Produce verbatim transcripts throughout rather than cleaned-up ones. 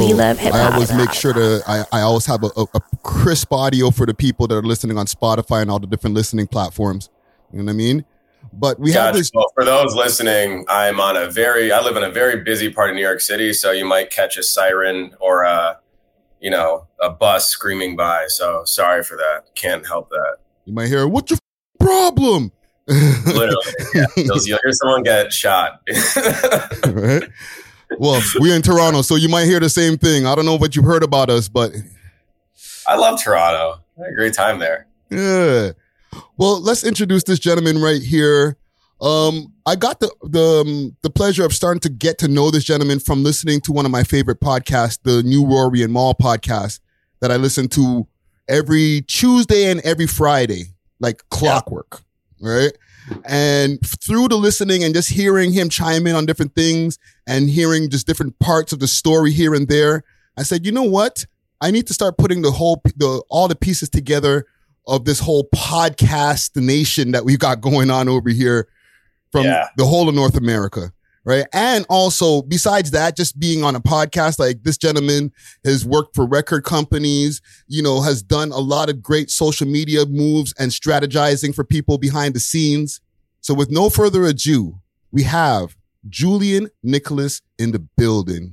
we love hip hop. I always make sure to, I, I always have a, a, a crisp audio for the people that are listening on Spotify and all the different listening platforms. You know what I mean? But we gotcha. have this. Well, for those listening, I'm on a very, I live in a very busy part of New York City. So you might catch a siren or a, you know, a bus screaming by. So sorry for that. Can't help that. You might hear, what's your problem? Literally. Yeah. You'll, you'll hear someone get shot. Right? Well, we're in Toronto, so you might hear the same thing. I don't know what you've heard about us, but I love Toronto. I had a great time there. Yeah. Well, let's introduce this gentleman right here. Um, I got the the um, the pleasure of starting to get to know this gentleman from listening to one of my favorite podcasts, the New Rory and Mal podcast, that I listen to every Tuesday and every Friday, like clockwork, yeah. Right? And through the listening and just hearing him chime in on different things and hearing just different parts of the story here and there, I said, you know what? I need to start putting the whole the all the pieces together of this whole podcast nation that we've got going on over here from yeah. the whole of North America, right? And also, besides that, just being on a podcast, like this gentleman has worked for record companies, you know, has done a lot of great social media moves and strategizing for people behind the scenes. So with no further ado, we have Julian Nicholas in the building.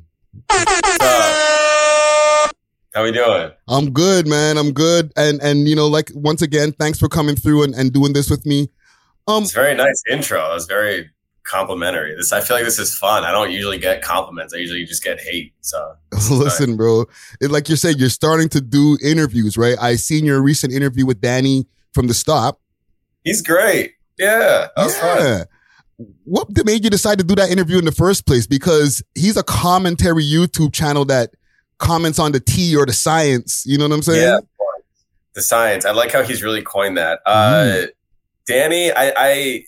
How we doing? I'm good, man. I'm good. And, and you know, like, once again, thanks for coming through and, and doing this with me. Um, it's a very nice intro. It was very complimentary. This, I feel like this is fun. I don't usually get compliments. I usually just get hate. So listen, bro, it, like you're saying, you're starting to do interviews, right? I seen your recent interview with Danny from The Stop. He's great. Yeah. That was yeah. fun. What made you decide to do that interview in the first place? Because he's a commentary YouTube channel that comments on the tea or the science. You know what I'm saying? Yeah. The science. I like how he's really coined that. Mm. Uh, Danny, I, I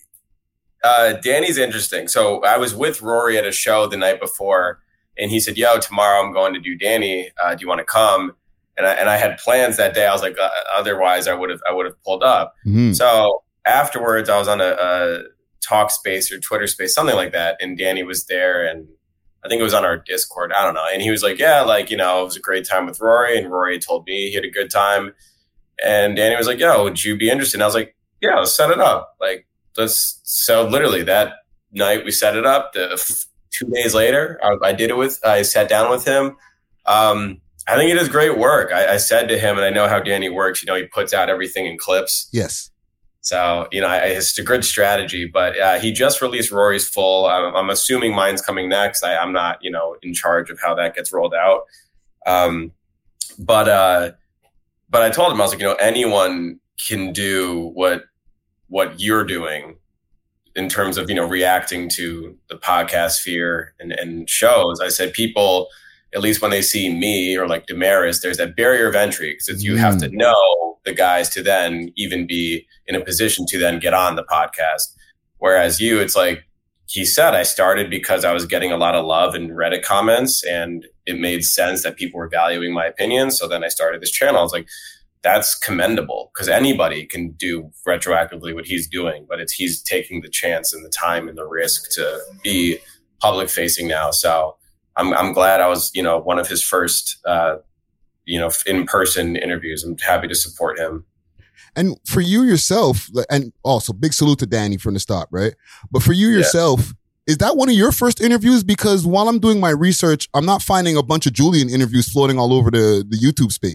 uh, Danny's interesting. So I was with Rory at a show the night before, and he said, "Yo, tomorrow I'm going to do Danny. Uh, do you want to come?" And I and I had plans that day. I was like, uh, otherwise I would have I would have pulled up. Mm-hmm. So afterwards, I was on a, a talk space or Twitter space, something like that, and Danny was there, and I think it was on our Discord. I don't know. And he was like, "Yeah, like you know, it was a great time with Rory," and Rory told me he had a good time, and Danny was like, "Yo, would you be interested?" And I was like, yeah, let's set it up. Like, let's, so literally that night we set it up. The two days later, I, I did it with, I sat down with him. Um, I think he does great work. I, I said to him, and I know how Danny works, you know, he puts out everything in clips. Yes. So, you know, I, it's a good strategy, but uh, he just released Rory's full. I'm, I'm assuming mine's coming next. I, I'm not, you know, in charge of how that gets rolled out. Um, but, uh, but I told him, I was like, you know, anyone can do what what you're doing in terms of, you know, reacting to the podcast sphere and, and shows. I said people, at least when they see me or like Damaris, there's that barrier of entry because mm. you have to know the guys to then even be in a position to then get on the podcast. Whereas you, it's like he said, I started because I was getting a lot of love in Reddit comments and it made sense that people were valuing my opinion. So then I started this channel. I was like, that's commendable because anybody can do retroactively what he's doing, but it's he's taking the chance and the time and the risk to be public facing now. So I'm I'm glad I was, you know, one of his first, uh, you know, in person interviews. I'm happy to support him. And for you yourself, and also big salute to Danny from The Stop, right? But for you yourself, yeah. Is that one of your first interviews? Because while I'm doing my research, I'm not finding a bunch of Julian interviews floating all over the, the YouTube space.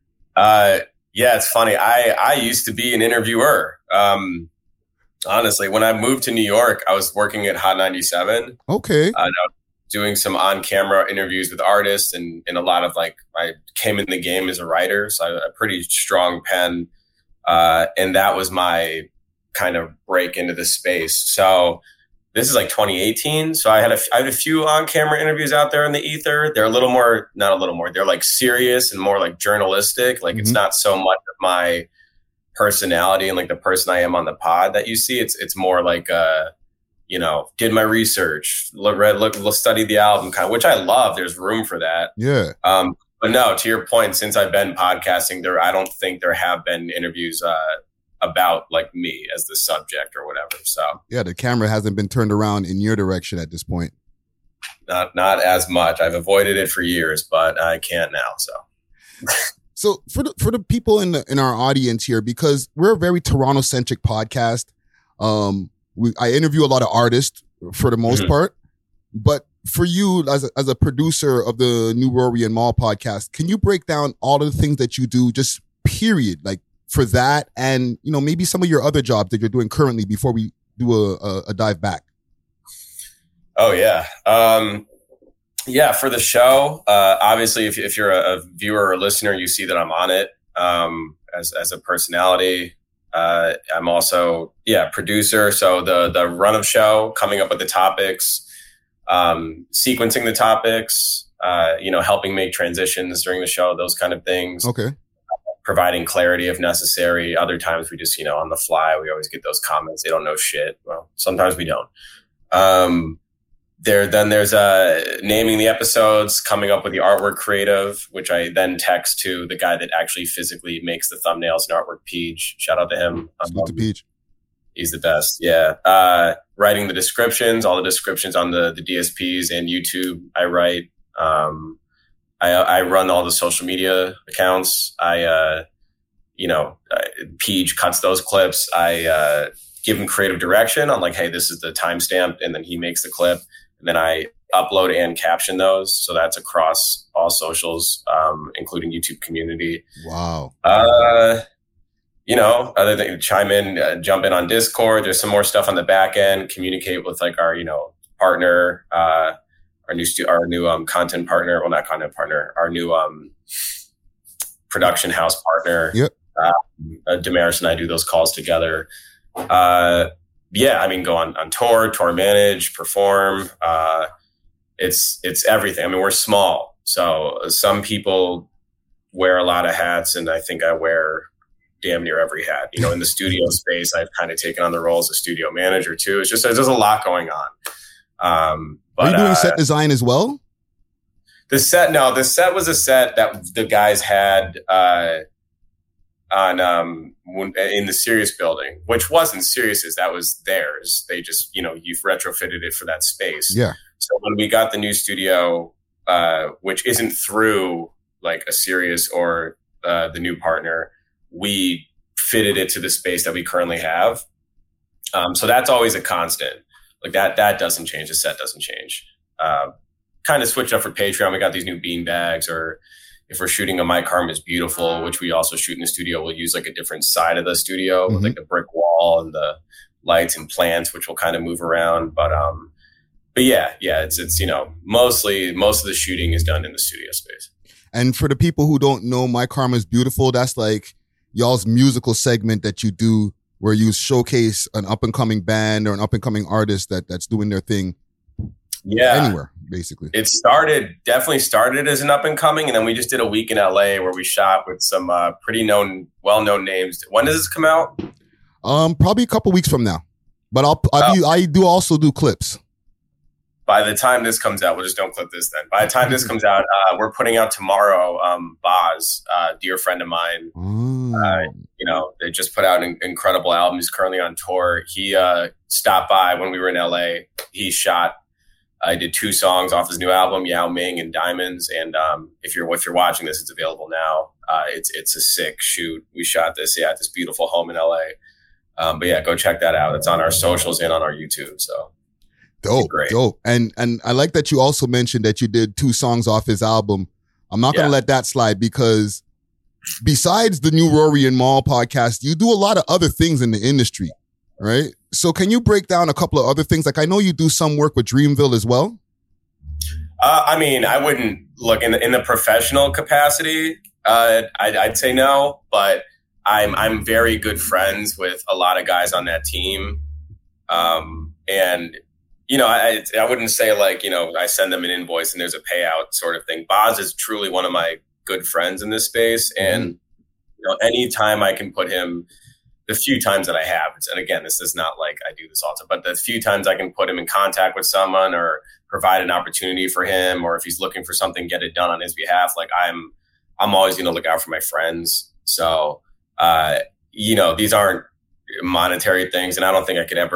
Uh, yeah, it's funny. I, I used to be an interviewer. Um, honestly, when I moved to New York, I was working at Hot ninety-seven. Okay. Uh, doing some on-camera interviews with artists and, and a lot of like, I came in the game as a writer. So I have a pretty strong pen. Uh, and that was my kind of break into the space. So this is like twenty eighteen. So I had a, I had a few on-camera interviews out there in the ether. They're a little more, not a little more, they're like serious and more like journalistic. Like mm-hmm. It's not so much of my personality and like the person I am on the pod that you see. It's, it's more like, uh, you know, did my research, look, read, look, study the album kind of, which I love. There's room for that. Yeah. Um, but no, to your point, since I've been podcasting there, I don't think there have been interviews, uh, about like me as the subject or whatever. So yeah, the camera hasn't been turned around in your direction at this point. not not as much. I've avoided it for years, but I can't now. So. So for the, for the people in the, in our audience here, because we're a very Toronto centric podcast, um, we, I interview a lot of artists for the most mm-hmm. part, but for you as a, as a producer of the New Rory and Mal podcast, can you break down all of the things that you do, just period, like for that, and you know maybe some of your other jobs that you're doing currently before we do a, a, a dive back? Oh yeah. Um, Yeah, for the show, uh, obviously, if, if you're a, a viewer or listener, you see that I'm on it um, as as a personality. Uh, I'm also, yeah, producer. So the the run of show, coming up with the topics, um, sequencing the topics, uh, you know, helping make transitions during the show, those kind of things. Okay. Providing clarity if necessary. Other times we just, you know, on the fly, we always get those comments. They don't know shit. Well, sometimes we don't. Um, There, then there's uh, naming the episodes, coming up with the artwork creative, which I then text to the guy that actually physically makes the thumbnails and artwork, Peach. Shout out to him. Salute to Peach. He's the best. Yeah. Uh, writing the descriptions, all the descriptions on the, the D S Ps and YouTube, I write. Um, I, I run all the social media accounts. I, uh, you know, uh, Peach cuts those clips. I uh, give him creative direction on like, hey, this is the timestamp, and then he makes the clip. And then I upload and caption those. So that's across all socials, um, including YouTube community. Wow. Uh, you know, other than chime in, uh, jump in on Discord. There's some more stuff on the back end. Communicate with like our, you know, partner, uh, our new, stu- our new um, content partner. Well, not content partner, our new um, production house partner. Yep. Uh, uh, Damaris and I do those calls together. Uh, Yeah, I mean, go on, on tour, tour manage, perform. Uh, it's it's everything. I mean, we're small, so some people wear a lot of hats, and I think I wear damn near every hat. You know, in the studio space, I've kind of taken on the role as a studio manager too. It's just there's a lot going on. Um, but, Are you doing uh, set design as well? The set, no, the set was a set that the guys had. Uh, on um in the Sirius building, which wasn't Sirius's, that was theirs. They just, you know, you've retrofitted it for that space. Yeah. So when we got the new studio, uh, which isn't through like a Sirius or uh, the new partner, we fitted it to the space that we currently have. Um, so that's always a constant. Like that, that doesn't change. The set doesn't change. Uh, kind of switched up for Patreon. We got these new bean bags, or if we're shooting a My Karma's Beautiful, which we also shoot in the studio, we'll use like a different side of the studio mm-hmm. with like the brick wall and the lights and plants, which will kind of move around. But, um, but yeah, yeah, it's, it's, you know, mostly, most of the shooting is done in the studio space. And for the people who don't know My Karma's Beautiful, that's like y'all's musical segment that you do where you showcase an up and coming band or an up and coming artist that that's doing their thing. Yeah. Anywhere, basically. It started, definitely started as an up and coming. And then we just did a week in L A where we shot with some uh, pretty known, well-known names. When does this come out? Um, probably a couple weeks from now. But I'll, I, oh. I do also do clips. By the time this comes out, we'll just don't clip this then. By the time this comes out, uh, we're putting out tomorrow, um, Boz, a dear friend of mine. Mm. Uh, you know, they just put out an incredible album. He's currently on tour. He uh, stopped by when we were in L A. He shot I did two songs off his new album, Yao Ming and Diamonds. And um, if you're if you're watching this, it's available now. Uh, it's it's a sick shoot. We shot this, yeah, at this beautiful home in L A. Um, but yeah, go check that out. It's on our socials and on our YouTube. So dope, dope. And and I like that you also mentioned that you did two songs off his album. I'm not yeah. gonna let that slide because besides the New Rory and Mal podcast, you do a lot of other things in the industry, right? So can you break down a couple of other things? Like I know you do some work with Dreamville as well. Uh, I mean, I wouldn't look in the, in the professional capacity. Uh, I'd, I'd say no, but I'm I'm very good friends with a lot of guys on that team, um, and you know, I I wouldn't say like you know I send them an invoice and there's a payout sort of thing. Boz is truly one of my good friends in this space, and you know, anytime I can put him. The few times that I have, and again, this is not like I do this all the time, but the few times I can put him in contact with someone or provide an opportunity for him, or if he's looking for something, get it done on his behalf. Like I'm, I'm always going to look out for my friends. So, uh, you know, these aren't monetary things, and I don't think I could ever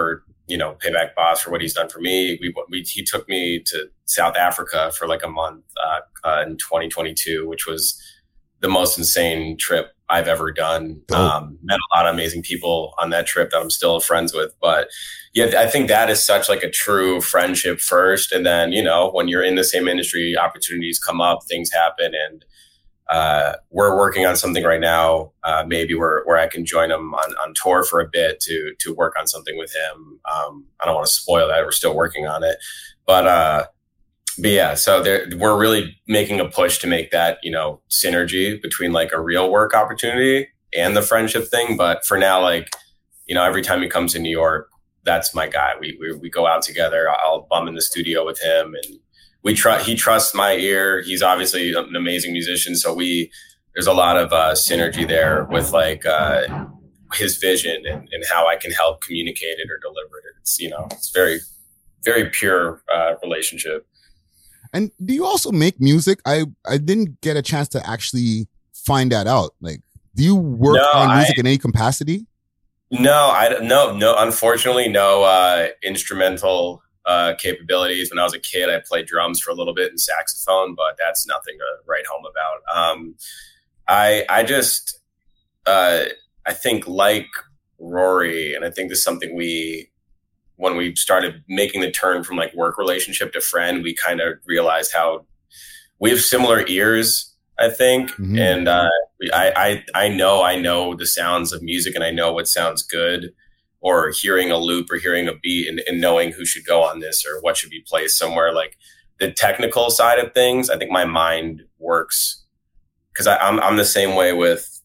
you know, pay back Boss for what he's done for me. We, we he took me to South Africa for like a month uh, uh, in twenty twenty-two, which was the most insane trip I've ever done. Oh. Um, met a lot of amazing people on that trip that I'm still friends with. But yeah, I think that is such like a true friendship first. And then, you know, when you're in the same industry, opportunities come up, things happen. And uh, we're working on something right now, uh, maybe where, where I can join him on, on tour for a bit to, to work on something with him. Um, I don't want to spoil that. We're still working on it, but, uh, But yeah, so we're really making a push to make that, you know, synergy between like a real work opportunity and the friendship thing. But for now, like, you know, every time he comes to New York, that's my guy. We we, we go out together. I'll bum in the studio with him, and we try. He trusts my ear. He's obviously an amazing musician, so we there's a lot of uh, synergy there with like uh, his vision and, and how I can help communicate it or deliver it. It's, you know, it's very very pure uh, relationship. And do you also make music? I, I didn't get a chance to actually find that out. Like, do you work no, on music I, in any capacity? No, I no, no, unfortunately, no uh, instrumental uh, capabilities. When I was a kid, I played drums for a little bit and saxophone, but that's nothing to write home about. Um, I, I just, uh, I think like Rory, and I think this is something we, when we started making the turn from like work relationship to friend, we kind of realized how we have similar ears, I think. Mm-hmm. And uh, we, I, I, I know, I know the sounds of music, and I know what sounds good, or hearing a loop or hearing a beat and, and knowing who should go on this or what should be placed somewhere. Like the technical side of things, I think my mind works because I'm, I'm the same way with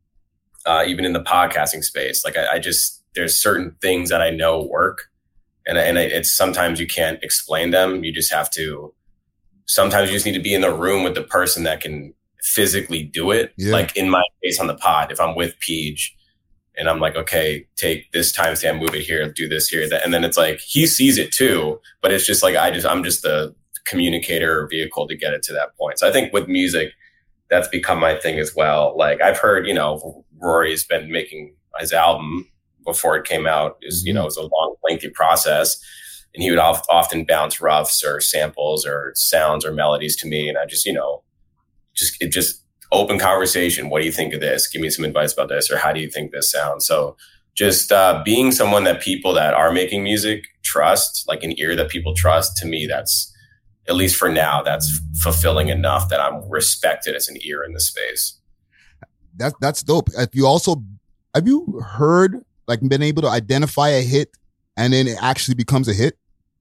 uh, even in the podcasting space. Like I, I just, there's certain things that I know work. And, and it's sometimes you can't explain them. You just have to, sometimes you just need to be in the room with the person that can physically do it. Yeah. Like in my case on the pod, if I'm with Peach and I'm like, okay, take this timestamp, move it here, do this here. And then it's like, he sees it too, but it's just like, I just, I'm just the communicator or vehicle to get it to that point. So I think with music, that's become my thing as well. Like I've heard, you know, Rory's been making his album before it came out. Is mm-hmm. you know, it was a long, lengthy process, and he would oft, often bounce roughs or samples or sounds or melodies to me, and I just, you know, just it just open conversation. What do you think of this? Give me some advice about this, or how do you think this sounds? So just uh, being someone that people that are making music trust, like an ear that people trust. To me, that's at least for now, that's fulfilling enough that I'm respected as an ear in the space. That that's dope. If you also have you heard. Like been able to identify a hit and then it actually becomes a hit?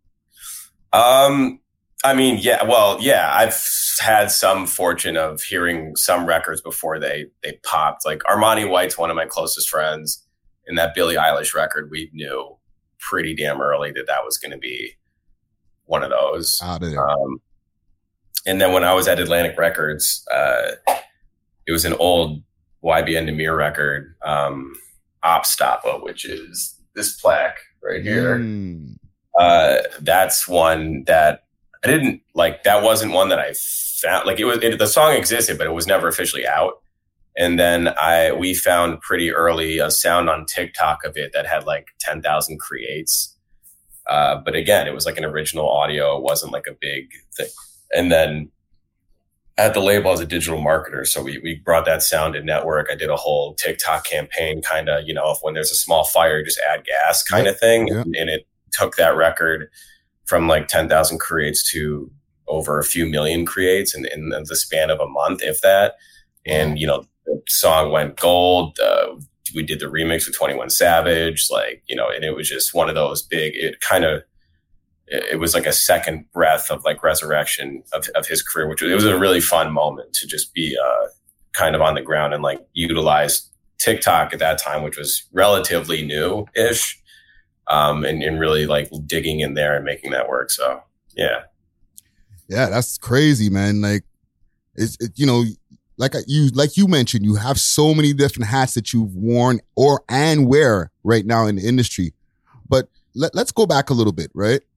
Um, I mean, yeah, well, yeah, I've had some fortune of hearing some records before they, they popped. Like Armani White's one of my closest friends, and that Billie Eilish record, we knew pretty damn early that that was going to be one of those. Out of there. Um, and then when I was at Atlantic Records, uh, it was an old Y B N Namir record, um, Opstapa, which is this plaque right here. Mm. Uh, that's one that I didn't like. That wasn't one that I found. Like it was, it, the song existed, but it was never officially out. And then I, we found pretty early a sound on TikTok of it that had like ten thousand creates. Uh, but again, it was like an original audio. It wasn't like a big thing. And then at the label as a digital marketer. So we, we brought that sound to network. I did a whole TikTok campaign, kind of, you know, if when there's a small fire, just add gas kind of thing. Yeah. And, and it took that record from like ten thousand creates to over a few million creates in, in the span of a month, if that. And, you know, the song went gold. Uh, we did the remix with twenty-one Savage, like, you know, and it was just one of those big, it kind of, it was like a second breath of like resurrection of, of his career, which it was a really fun moment to just be uh, kind of on the ground and like utilize TikTok at that time, which was relatively new ish, um, and, and really like digging in there and making that work. So, yeah. Yeah, that's crazy, man. Like, it's, it, you know, like you, like you mentioned, you have so many different hats that you've worn or, and wear right now in the industry. But let, let's go back a little bit, right?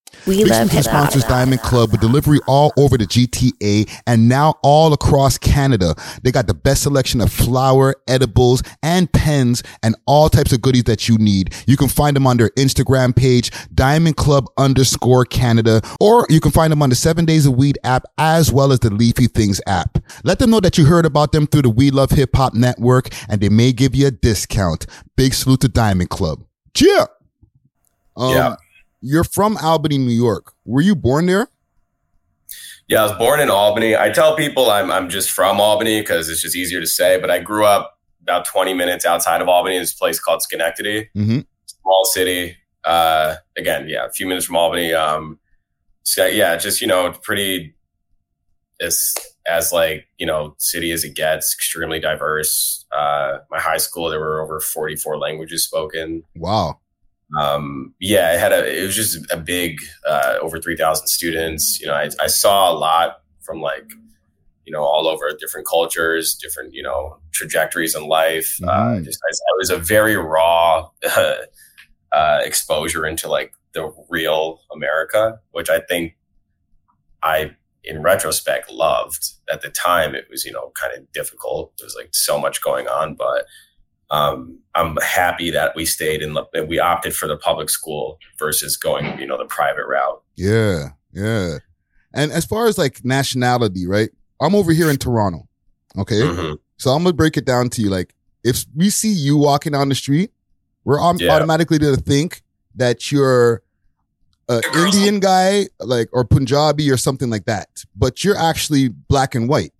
We Big love Smoothies hip hop. sponsors Diamond Club with delivery all over the G T A and now all across Canada. They got the best selection of flour, edibles, and pens, and all types of goodies that you need. You can find them on their Instagram page, Diamond Club underscore Canada, or you can find them on the Seven Days of Weed app as well as the Leafy Things app. Let them know that you heard about them through the We Love Hip Hop Network, and they may give you a discount. Big salute to Diamond Club. Cheer! Um, yeah. You're from Albany, New York. Were you born there? Yeah, I was born in Albany. I tell people I'm I'm just from Albany because it's just easier to say, but I grew up about twenty minutes outside of Albany in this place called Schenectady. Mm-hmm. Small city. Uh, again, yeah, a few minutes from Albany. Um, so yeah, just, you know, pretty as, as like, you know, city as it gets, extremely diverse. Uh, my high school, there were over forty-four languages spoken. Wow. Um, yeah, it had a, it was just a big, uh, over three thousand students. You know, I, I saw a lot from like, you know, all over different cultures, different, you know, trajectories in life. Mm-hmm. Uh, just, I, it was a very raw, uh, uh, exposure into like the real America, which I think I, in retrospect, loved. At the time, it was, you know, kind of difficult. There was like so much going on, but Um, I'm happy that we stayed in, we opted for the public school versus going, you know, the private route. Yeah. Yeah. And as far as like nationality, right? I'm over here in Toronto. Okay. Mm-hmm. So I'm going to break it down to you. Like if we see you walking down the street, we're um, yeah. automatically going to think that you're an Indian guy, like, or Punjabi or something like that, but you're actually black and white.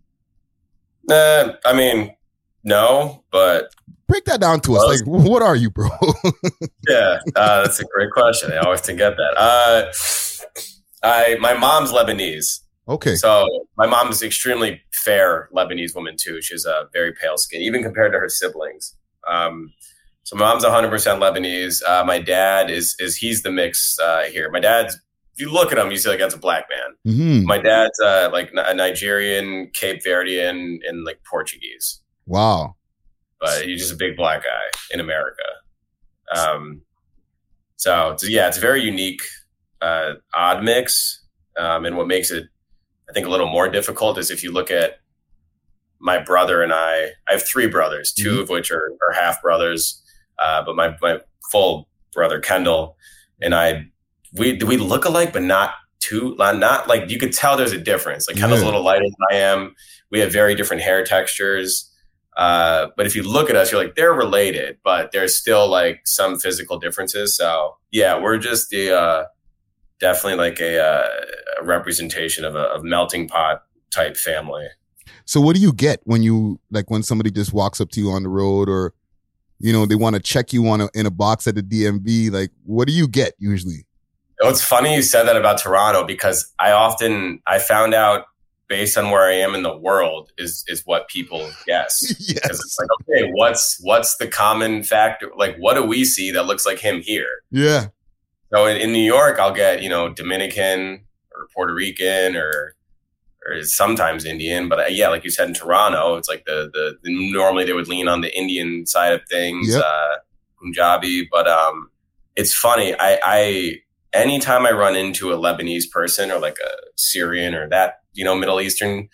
Uh, I mean, no, but break that down to us. Like, what are you, bro? yeah, uh, that's a great question. I always forget that. Uh, I my mom's Lebanese. Okay. So my mom's extremely fair Lebanese woman too. She's a uh, very pale skin, even compared to her siblings. Um, so my mom's one hundred percent Lebanese. Uh, my dad is is he's the mix uh, here. My dad's, if you look at him, you see like that's a black man. Mm-hmm. My dad's uh, like a Nigerian, Cape Verdean, and like Portuguese. Wow. But he's just a big black guy in America. Um, so, so yeah, it's a very unique, uh, odd mix. Um, and what makes it, I think, a little more difficult is if you look at my brother and I, I have three brothers, two mm-hmm. of which are, are half brothers. Uh, but my, my full brother, Kendall, and I, we, we look alike, but not too, not like, you could tell there's a difference. Like Kendall's yeah. a little lighter than I am. We have very different hair textures. Uh, but if you look at us, you're like, they're related, but there's still like some physical differences. So yeah, we're just the, uh, definitely like a, uh, a representation of a of melting pot type family. So what do you get when you, like when somebody just walks up to you on the road or, you know, they want to check you on a, in a box at the D M V? Like, what do you get usually? Oh, it's funny you said that about Toronto because I often, I found out based on where I am in the world is is what people guess. Yes. Because it's like, okay, what's what's the common factor? Like, what do we see that looks like him here? Yeah. So in, in New York, I'll get, you know, Dominican or Puerto Rican or or sometimes Indian. But uh, yeah, like you said in Toronto, it's like the, the the normally they would lean on the Indian side of things, yep. uh, Punjabi. But um, it's funny. I, I anytime I run into a Lebanese person or like a Syrian or that, you know, Middle Eastern,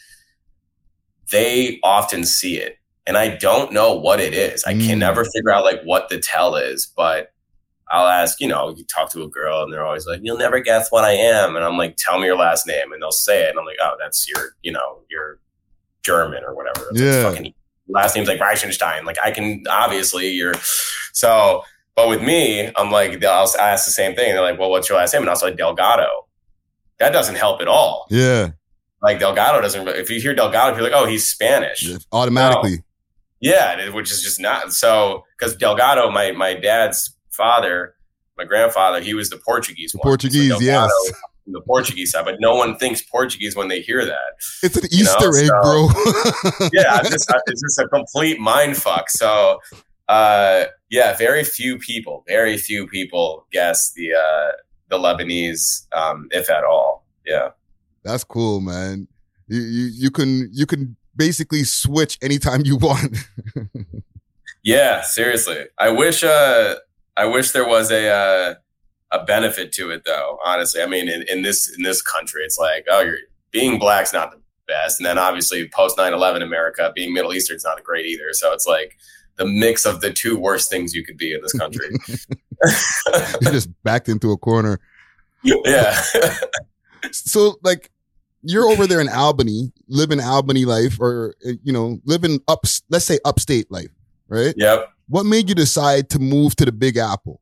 they often see it. And I don't know what it is. I mm. can never figure out like what the tell is, but I'll ask, you know, you talk to a girl and they're always like, you'll never guess what I am. And I'm like, tell me your last name. And they'll say it. And I'm like, oh, that's your, you know, you're German or whatever. It's yeah. like fucking last name's like Reichenstein. Like I can, obviously you're, so, but with me, I'm like, I'll ask the same thing. They're like, well, what's your last name? And I'll say Delgado. That doesn't help at all. Yeah. Like Delgado doesn't, if you hear Delgado, you're like, oh, he's Spanish. Yeah, automatically. No. Yeah, which is just not. So, because Delgado, my my dad's father, my grandfather, he was the Portuguese the one. Portuguese, so yes. The Portuguese side, but no one thinks Portuguese when they hear that. It's an Easter know? egg, so, bro. yeah, it's just, it's just a complete mind fuck. So, uh, yeah, very few people, very few people guess the uh, the Lebanese, um, if at all. Yeah. That's cool, man. You, you you can you can basically switch anytime you want. Yeah, seriously. I wish uh I wish there was a uh, a benefit to it, though. Honestly, I mean, in, in this in this country, it's like, oh, you're being black's not the best, and then obviously post nine eleven America, being Middle Eastern is not great either. So it's like the mix of the two worst things you could be in this country. You're just backed into a corner. Yeah. So, like, you're over there in Albany, living Albany life, or, you know, living up, let's say upstate life, right? Yep. What made you decide to move to the Big Apple?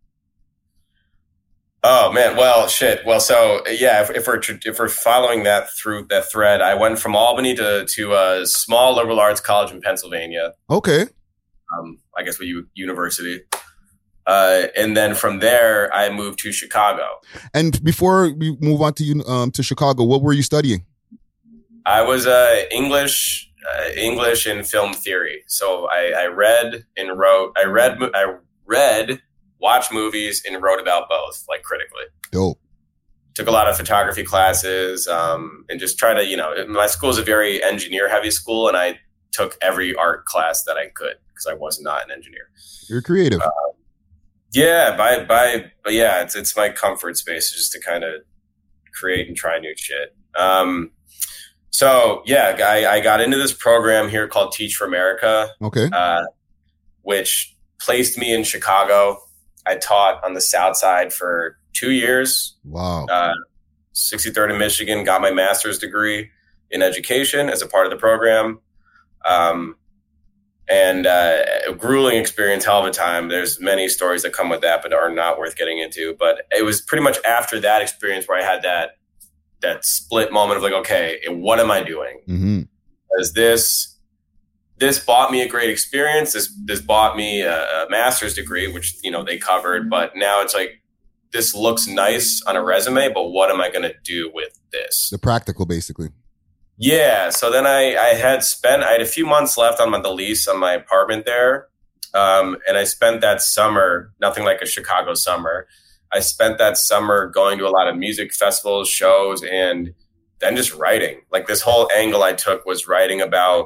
Oh man, well, shit. Well, so yeah, if, if we're if we're following that through that thread, I went from Albany to to a small liberal arts college in Pennsylvania. Okay. Um, I guess what you university. Uh, and then from there, I moved to Chicago. And before we move on to you um, to Chicago, what were you studying? I was uh, English, uh, English and film theory. So I, I read and wrote. I read. I read, watched movies, and wrote about both, like critically. Dope. Took a lot of photography classes, um, and just try to, you know, my school is a very engineer heavy school, and I took every art class that I could because I was not an engineer. You're creative. Uh, Yeah, by by, but yeah, it's it's my comfort space just to kind of create and try new shit. Um, so yeah, I, I got into this program here called Teach for America. Okay. Uh, which placed me in Chicago. I taught on the South Side for two years. Wow. Uh, sixty-third in Michigan. Got my master's degree in education as a part of the program. Um, And uh, a grueling experience, hell of a time. There's many stories that come with that, but are not worth getting into. But it was pretty much after that experience where I had that that split moment of like, okay, what am I doing? Mm-hmm. Because this this bought me a great experience. This this bought me a, a master's degree, which you know they covered. But now it's like this looks nice on a resume, but what am I going to do with this? The practical, basically. Yeah. So then I, I had spent, I had a few months left on my, the lease on my apartment there. Um, and I spent that summer, nothing like a Chicago summer. I spent that summer going to a lot of music festivals, shows, and then just writing. Like this whole angle I took was writing about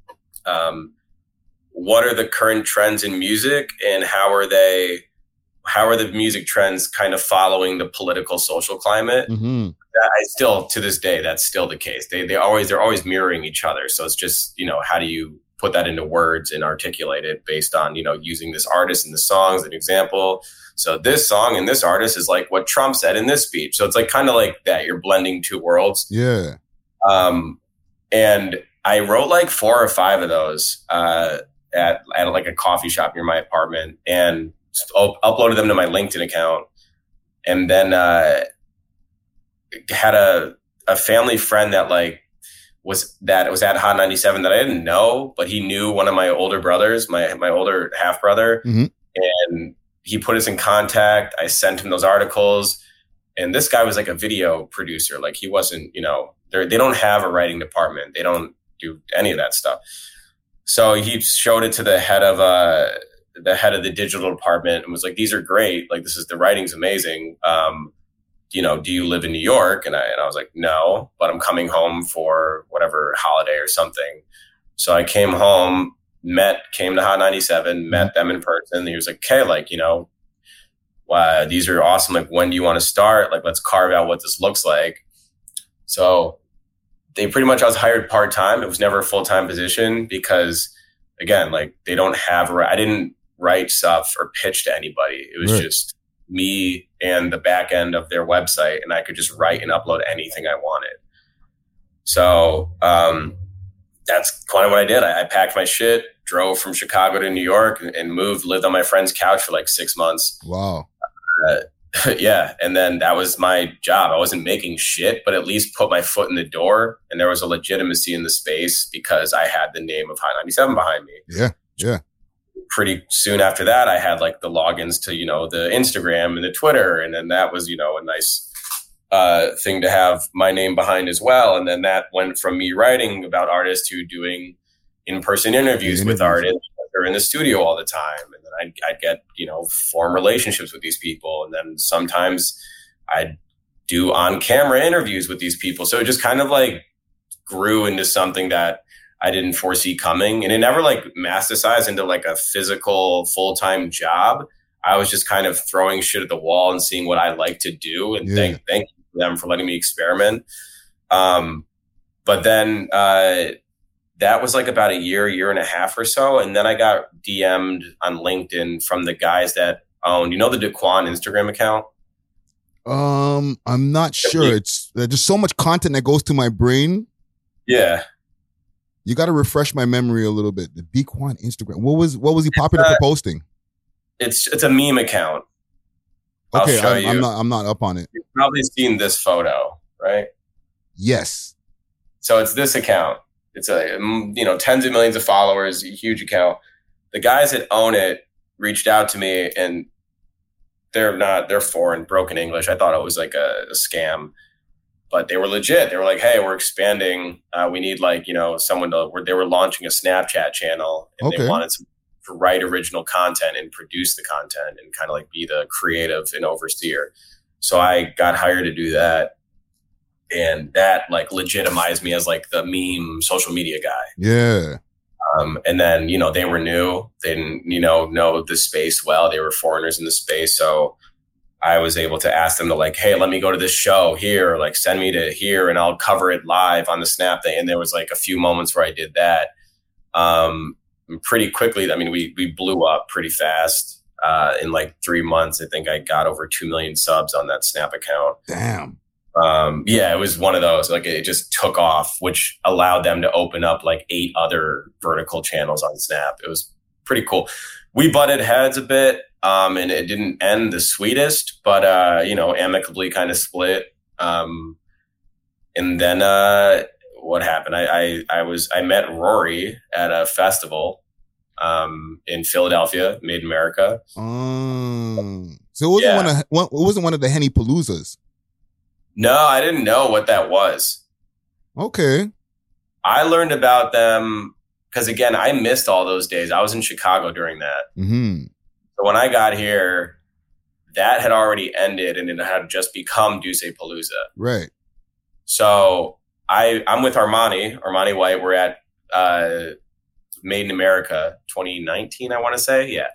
um, what are the current trends in music and how are they, how are the music trends kind of following the political social climate? Mm-hmm. I still, to this day, that's still the case. They they always they're always mirroring each other. So it's just, you know, how do you put that into words and articulate it based on, you know, using this artist and the songs as an example. So this song and this artist is like what Trump said in this speech. So it's like kind of like that. You're blending two worlds. Yeah. Um, and I wrote like four or five of those uh, at at like a coffee shop near my apartment and up- uploaded them to my LinkedIn account. And then uh, had a, a family friend that like was that was at Hot ninety-seven that I didn't know, but he knew one of my older brothers, my my older half brother, mm-hmm. and he put us in contact. I sent him those articles, and this guy was like a video producer. Like he wasn't, you know, they they don't have a writing department. They don't do any of that stuff. So he showed it to the head of uh the head of the digital department and was like, "These are great. Like this is the writing's amazing. Um, you know, do you live in New York?" And I, and I was like, no, but I'm coming home for whatever holiday or something. So I came home, met, came to Hot ninety-seven, met them in person. And he was like, okay, like, you know, wow, these are awesome. Like, when do you want to start? Like, let's carve out what this looks like. So they pretty much, I was hired part-time. It was never a full-time position because again, like they don't have, I didn't write stuff or pitch to anybody. It was right. just me and the back end of their website, and I could just write and upload anything I wanted. So um, that's kind of what I did. I, I packed my shit, drove from Chicago to New York, and, and moved, lived on my friend's couch for like six months. Wow. Uh, yeah. And then that was my job. I wasn't making shit, but at least put my foot in the door, and there was a legitimacy in the space because I had the name of Hot ninety-seven behind me. Yeah. Yeah. Pretty soon after that, I had like the logins to, you know, the Instagram and the Twitter. And then that was, you know, a nice uh, thing to have my name behind as well. And then that went from me writing about artists to doing in-person interviews, interviews. with artists. They're in the studio all the time. And then I'd, I'd get, you know, form relationships with these people. And then sometimes I'd do on-camera interviews with these people. So it just kind of like grew into something that I didn't foresee coming, and it never like metastasized into like a physical full-time job. I was just kind of throwing shit at the wall and seeing what I like to do. And yeah. thank, thank them for letting me experiment. Um, but then uh, that was like about a year, year and a half or so. And then I got D M'd on LinkedIn from the guys that own, you know, the Daquan Instagram account? Um, I'm not sure. It's there's just so much content that goes to my brain. Yeah. You got to refresh my memory a little bit. The Daquan Instagram. What was what was he popular uh, for posting? It's it's a meme account. Okay, I'll show I'm, you. I'm not I'm not up on it. You've probably seen this photo, right? Yes. So it's this account. It's a you know tens of millions of followers, a huge account. The guys that own it reached out to me, and they're not they're foreign, broken English. I thought it was like a, a scam, but they were legit. They were like, "Hey, we're expanding. Uh, we need like you know someone to." They were launching a Snapchat channel, and okay. they wanted some. To write original content and produce the content and kind of like be the creative and overseer. So I got hired to do that. And that like legitimized me as like the meme social media guy. Yeah. Um, and then, you know, they were new. They didn't, you know, know the space well. They were foreigners in the space. So I was able to ask them to like, hey, let me go to this show here, like send me to here and I'll cover it live on the Snap thing. And there was like a few moments where I did that. Um, pretty quickly. I mean, we, we blew up pretty fast. Uh, in like three months, I think I got over two million subs on that Snap account. Damn. Um, yeah, it was one of those, like it just took off, which allowed them to open up like eight other vertical channels on Snap. It was pretty cool. We butted heads a bit, um, and it didn't end the sweetest, but, uh, you know, amicably kind of split. Um, and then, uh, what happened? I, I, I was, I met Rory at a festival, um, in Philadelphia, Made in America. Um, so it wasn't yeah. one of, one, it wasn't one of the Henny Paloozas. No, I didn't know what that was. Okay. I learned about them because again, I missed all those days. I was in Chicago during that. Mm-hmm. So when I got here, that had already ended and it had just become Duce Palooza. Right. So I, I'm with Armani, Armani White. We're at uh, Made in America twenty nineteen, I want to say. Yeah.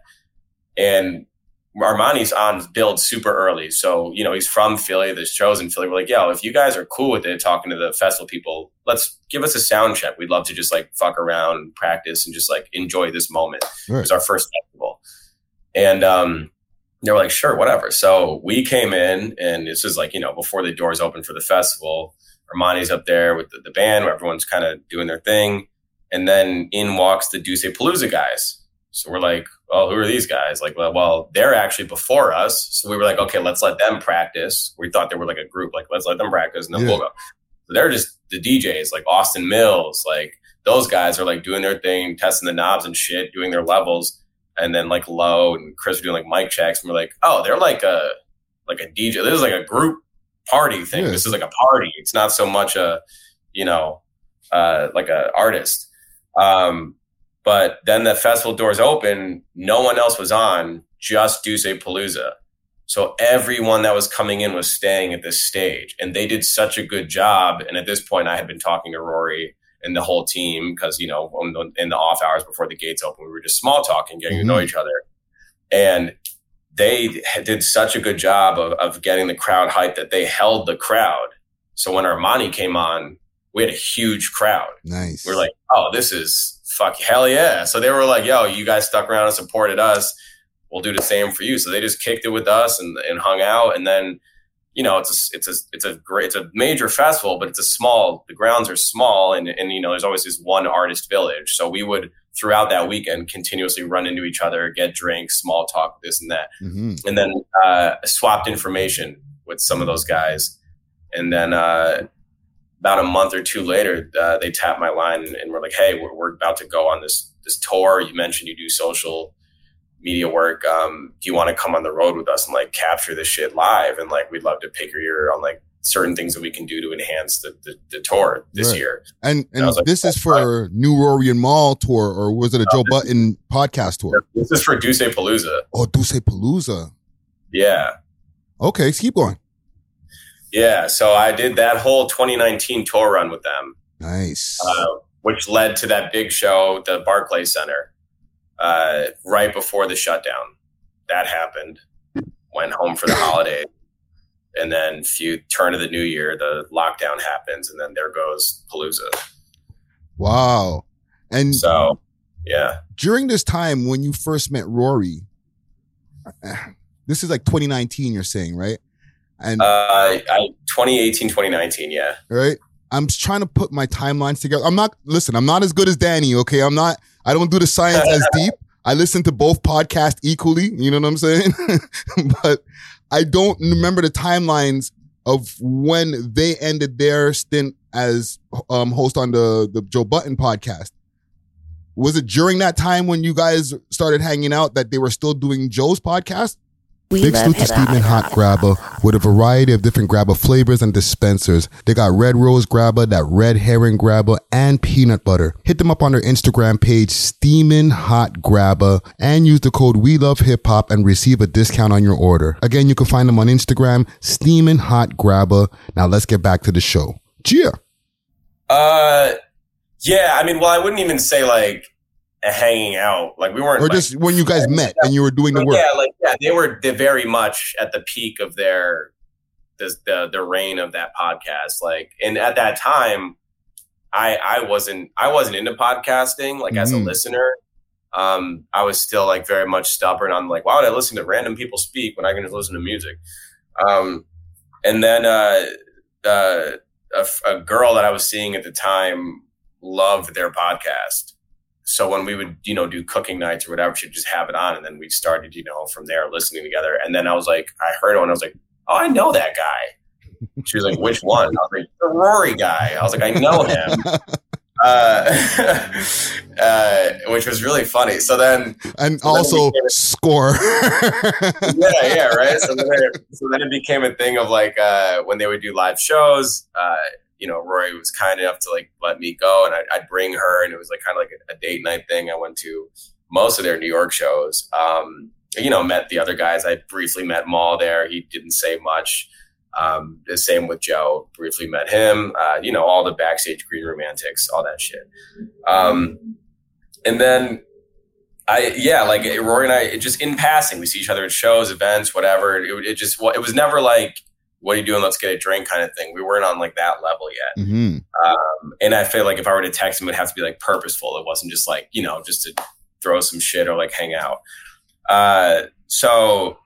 And Armani's on build super early. So, you know, he's from Philly. There's shows in Philly. We're like, yo, if you guys are cool with it, talking to the festival people, let's give us a sound check. We'd love to just like fuck around, practice, and just like enjoy this moment. Right. It was our first festival. And um, they were like, sure, whatever. So we came in and this is like, you know, before the doors open for the festival. Armani's up there with the, the band where everyone's kind of doing their thing. And then in walks the Duce Palooza guys. So we're like, well, who are these guys? Like, well, well, they're actually before us. So we were like, okay, let's let them practice. We thought they were like a group, like, let's let them practice and then yeah. we'll go. So they're just the D Js, like Austin Mills, like those guys are like doing their thing, testing the knobs and shit, doing their levels. And then like Low and Chris were doing like mic checks. And we're like, oh, they're like a, like a D J. This is like a group party thing. Yeah. This is like a party. It's not so much a, you know, uh, like a artist. Um, But then the festival doors open, no one else was on, just Duce Palooza. So everyone that was coming in was staying at this stage. And they did such a good job. And at this point, I had been talking to Rory and the whole team because, you know, in the off hours before the gates open, we were just small talking, getting mm-hmm. to know each other. And they did such a good job of, of getting the crowd hyped that they held the crowd. So when Armani came on, we had a huge crowd. Nice. We're like, oh, this is fuck hell yeah. So they were like, yo, you guys stuck around and supported us. We'll do the same for you. So they just kicked it with us and, and hung out. And then, you know, it's a, it's a, it's a great, it's a major festival, but it's a small, the grounds are small. And, and, you know, there's always this one artist village. So we would throughout that weekend continuously run into each other, get drinks, small talk, this and that. Mm-hmm. And then uh, swapped information with some of those guys. And then, uh, about a month or two later, uh, they tapped my line and, and we're like, hey, we're, we're about to go on this this tour. You mentioned you do social media work. Um, do you want to come on the road with us and like capture this shit live? And like, we'd love to pick your ear on like certain things that we can do to enhance the the, the tour this right. year. And and, and like, this is for fine. New Rory and Mal tour, or was it a no, Joe Button is, podcast tour? This is for Duce Palooza. Oh, Duce Palooza. Yeah. Okay, keep going. Yeah, so I did that whole twenty nineteen tour run with them. Nice. Uh, which led to that big show, the Barclays Center, uh, right before the shutdown. that happened. Went home for the holidays. And then few turn of the new year, the lockdown happens, and then there goes Palooza. Wow. And so, yeah. During this time when you first met Rory, this is like twenty nineteen, you're saying, right? And uh, I, twenty eighteen, twenty nineteen, yeah. Right? I'm trying to put my timelines together. I'm not, listen, I'm not as good as Danny, okay? I'm not, I don't do the science as deep. I listen to both podcasts equally, you know what I'm saying? But I don't remember the timelines of when they ended their stint as um, host on the, the Joe Budden podcast. Was it during that time when you guys started hanging out that they were still doing Joe's podcast? We Big salute to Steamin' Hot Grabba with a variety of different Grabba flavors and dispensers. They got red rose Grabba, that red herring Grabba, and peanut butter. Hit them up on their Instagram page, Steamin' Hot Grabba, and use the code We Love Hip Hop and receive a discount on your order. Again, you can find them on Instagram, Steamin' Hot Grabba. Now let's get back to the show. Cheer. Uh, yeah. I mean, well, I wouldn't even say like a hanging out. Like we weren't, or like, just when you guys met and you were doing the work. Yeah, like yeah, they were they're very much at the peak of their the the the reign of that podcast. Like, and at that time, I I wasn't I wasn't into podcasting. Like mm-hmm. as a listener, um, I was still like very much stubborn on like, why would I listen to random people speak when I can just listen to music? Um, and then uh, uh, a, a girl that I was seeing at the time loved their podcast. So when we would, you know, do cooking nights or whatever, she'd just have it on. And then we started, you know, from there listening together. And then I was like, I heard it and I was like, oh, I know that guy. She was like, which one? I was like, the Rory guy. I was like, I know him. uh, uh, which was really funny. So then. And so also then score. yeah, yeah, right. So then, it, so then it became a thing of like uh, when they would do live shows, uh, you know, Rory was kind enough to like let me go and I'd, I'd bring her and it was like kind of like a, a date night thing. I went to most of their New York shows, um, you know, met the other guys. I briefly met Maul there. He didn't say much. Um, the same with Joe, briefly met him, uh, you know, all the backstage green room antics, all that shit. Um, and then I, yeah, like Rory and I, it just in passing, we see each other at shows, events, whatever. It, it just, it was never like, what are you doing? Let's get a drink kind of thing. We weren't on like that level yet. Mm-hmm. Um, and I feel like if I were to text him, it would have to be like purposeful. It wasn't just like, you know, just to throw some shit or like hang out. Uh, so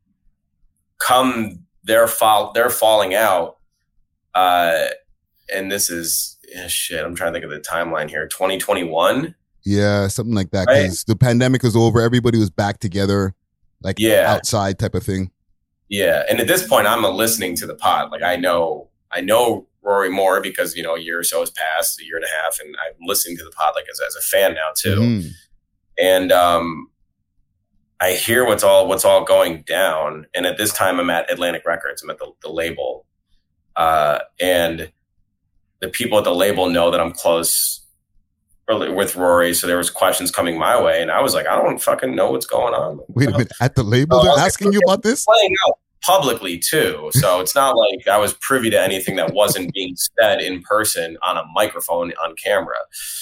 come their fall, they're falling out. Uh, and this is yeah, shit. I'm trying to think of the timeline here. twenty twenty-one. Yeah. Something like that. Cause right? The pandemic was over. Everybody was back together, like yeah. outside type of thing. Yeah, and at this point, I'm listening to the pod. Like I know, I know Rory more because you know a year or so has passed, a year and a half, and I'm listening to the pod like as, as a fan now too. Mm. And um, I hear what's all what's all going down. And at this time, I'm at Atlantic Records. I'm at the, the label, uh, and the people at the label know that I'm close with Rory. So there was questions coming my way, and I was like, I don't fucking know what's going on. Wait a minute, at the label, they're asking you about this? Playing out publicly too, so it's not like I was privy to anything that wasn't being said in person on a microphone on camera.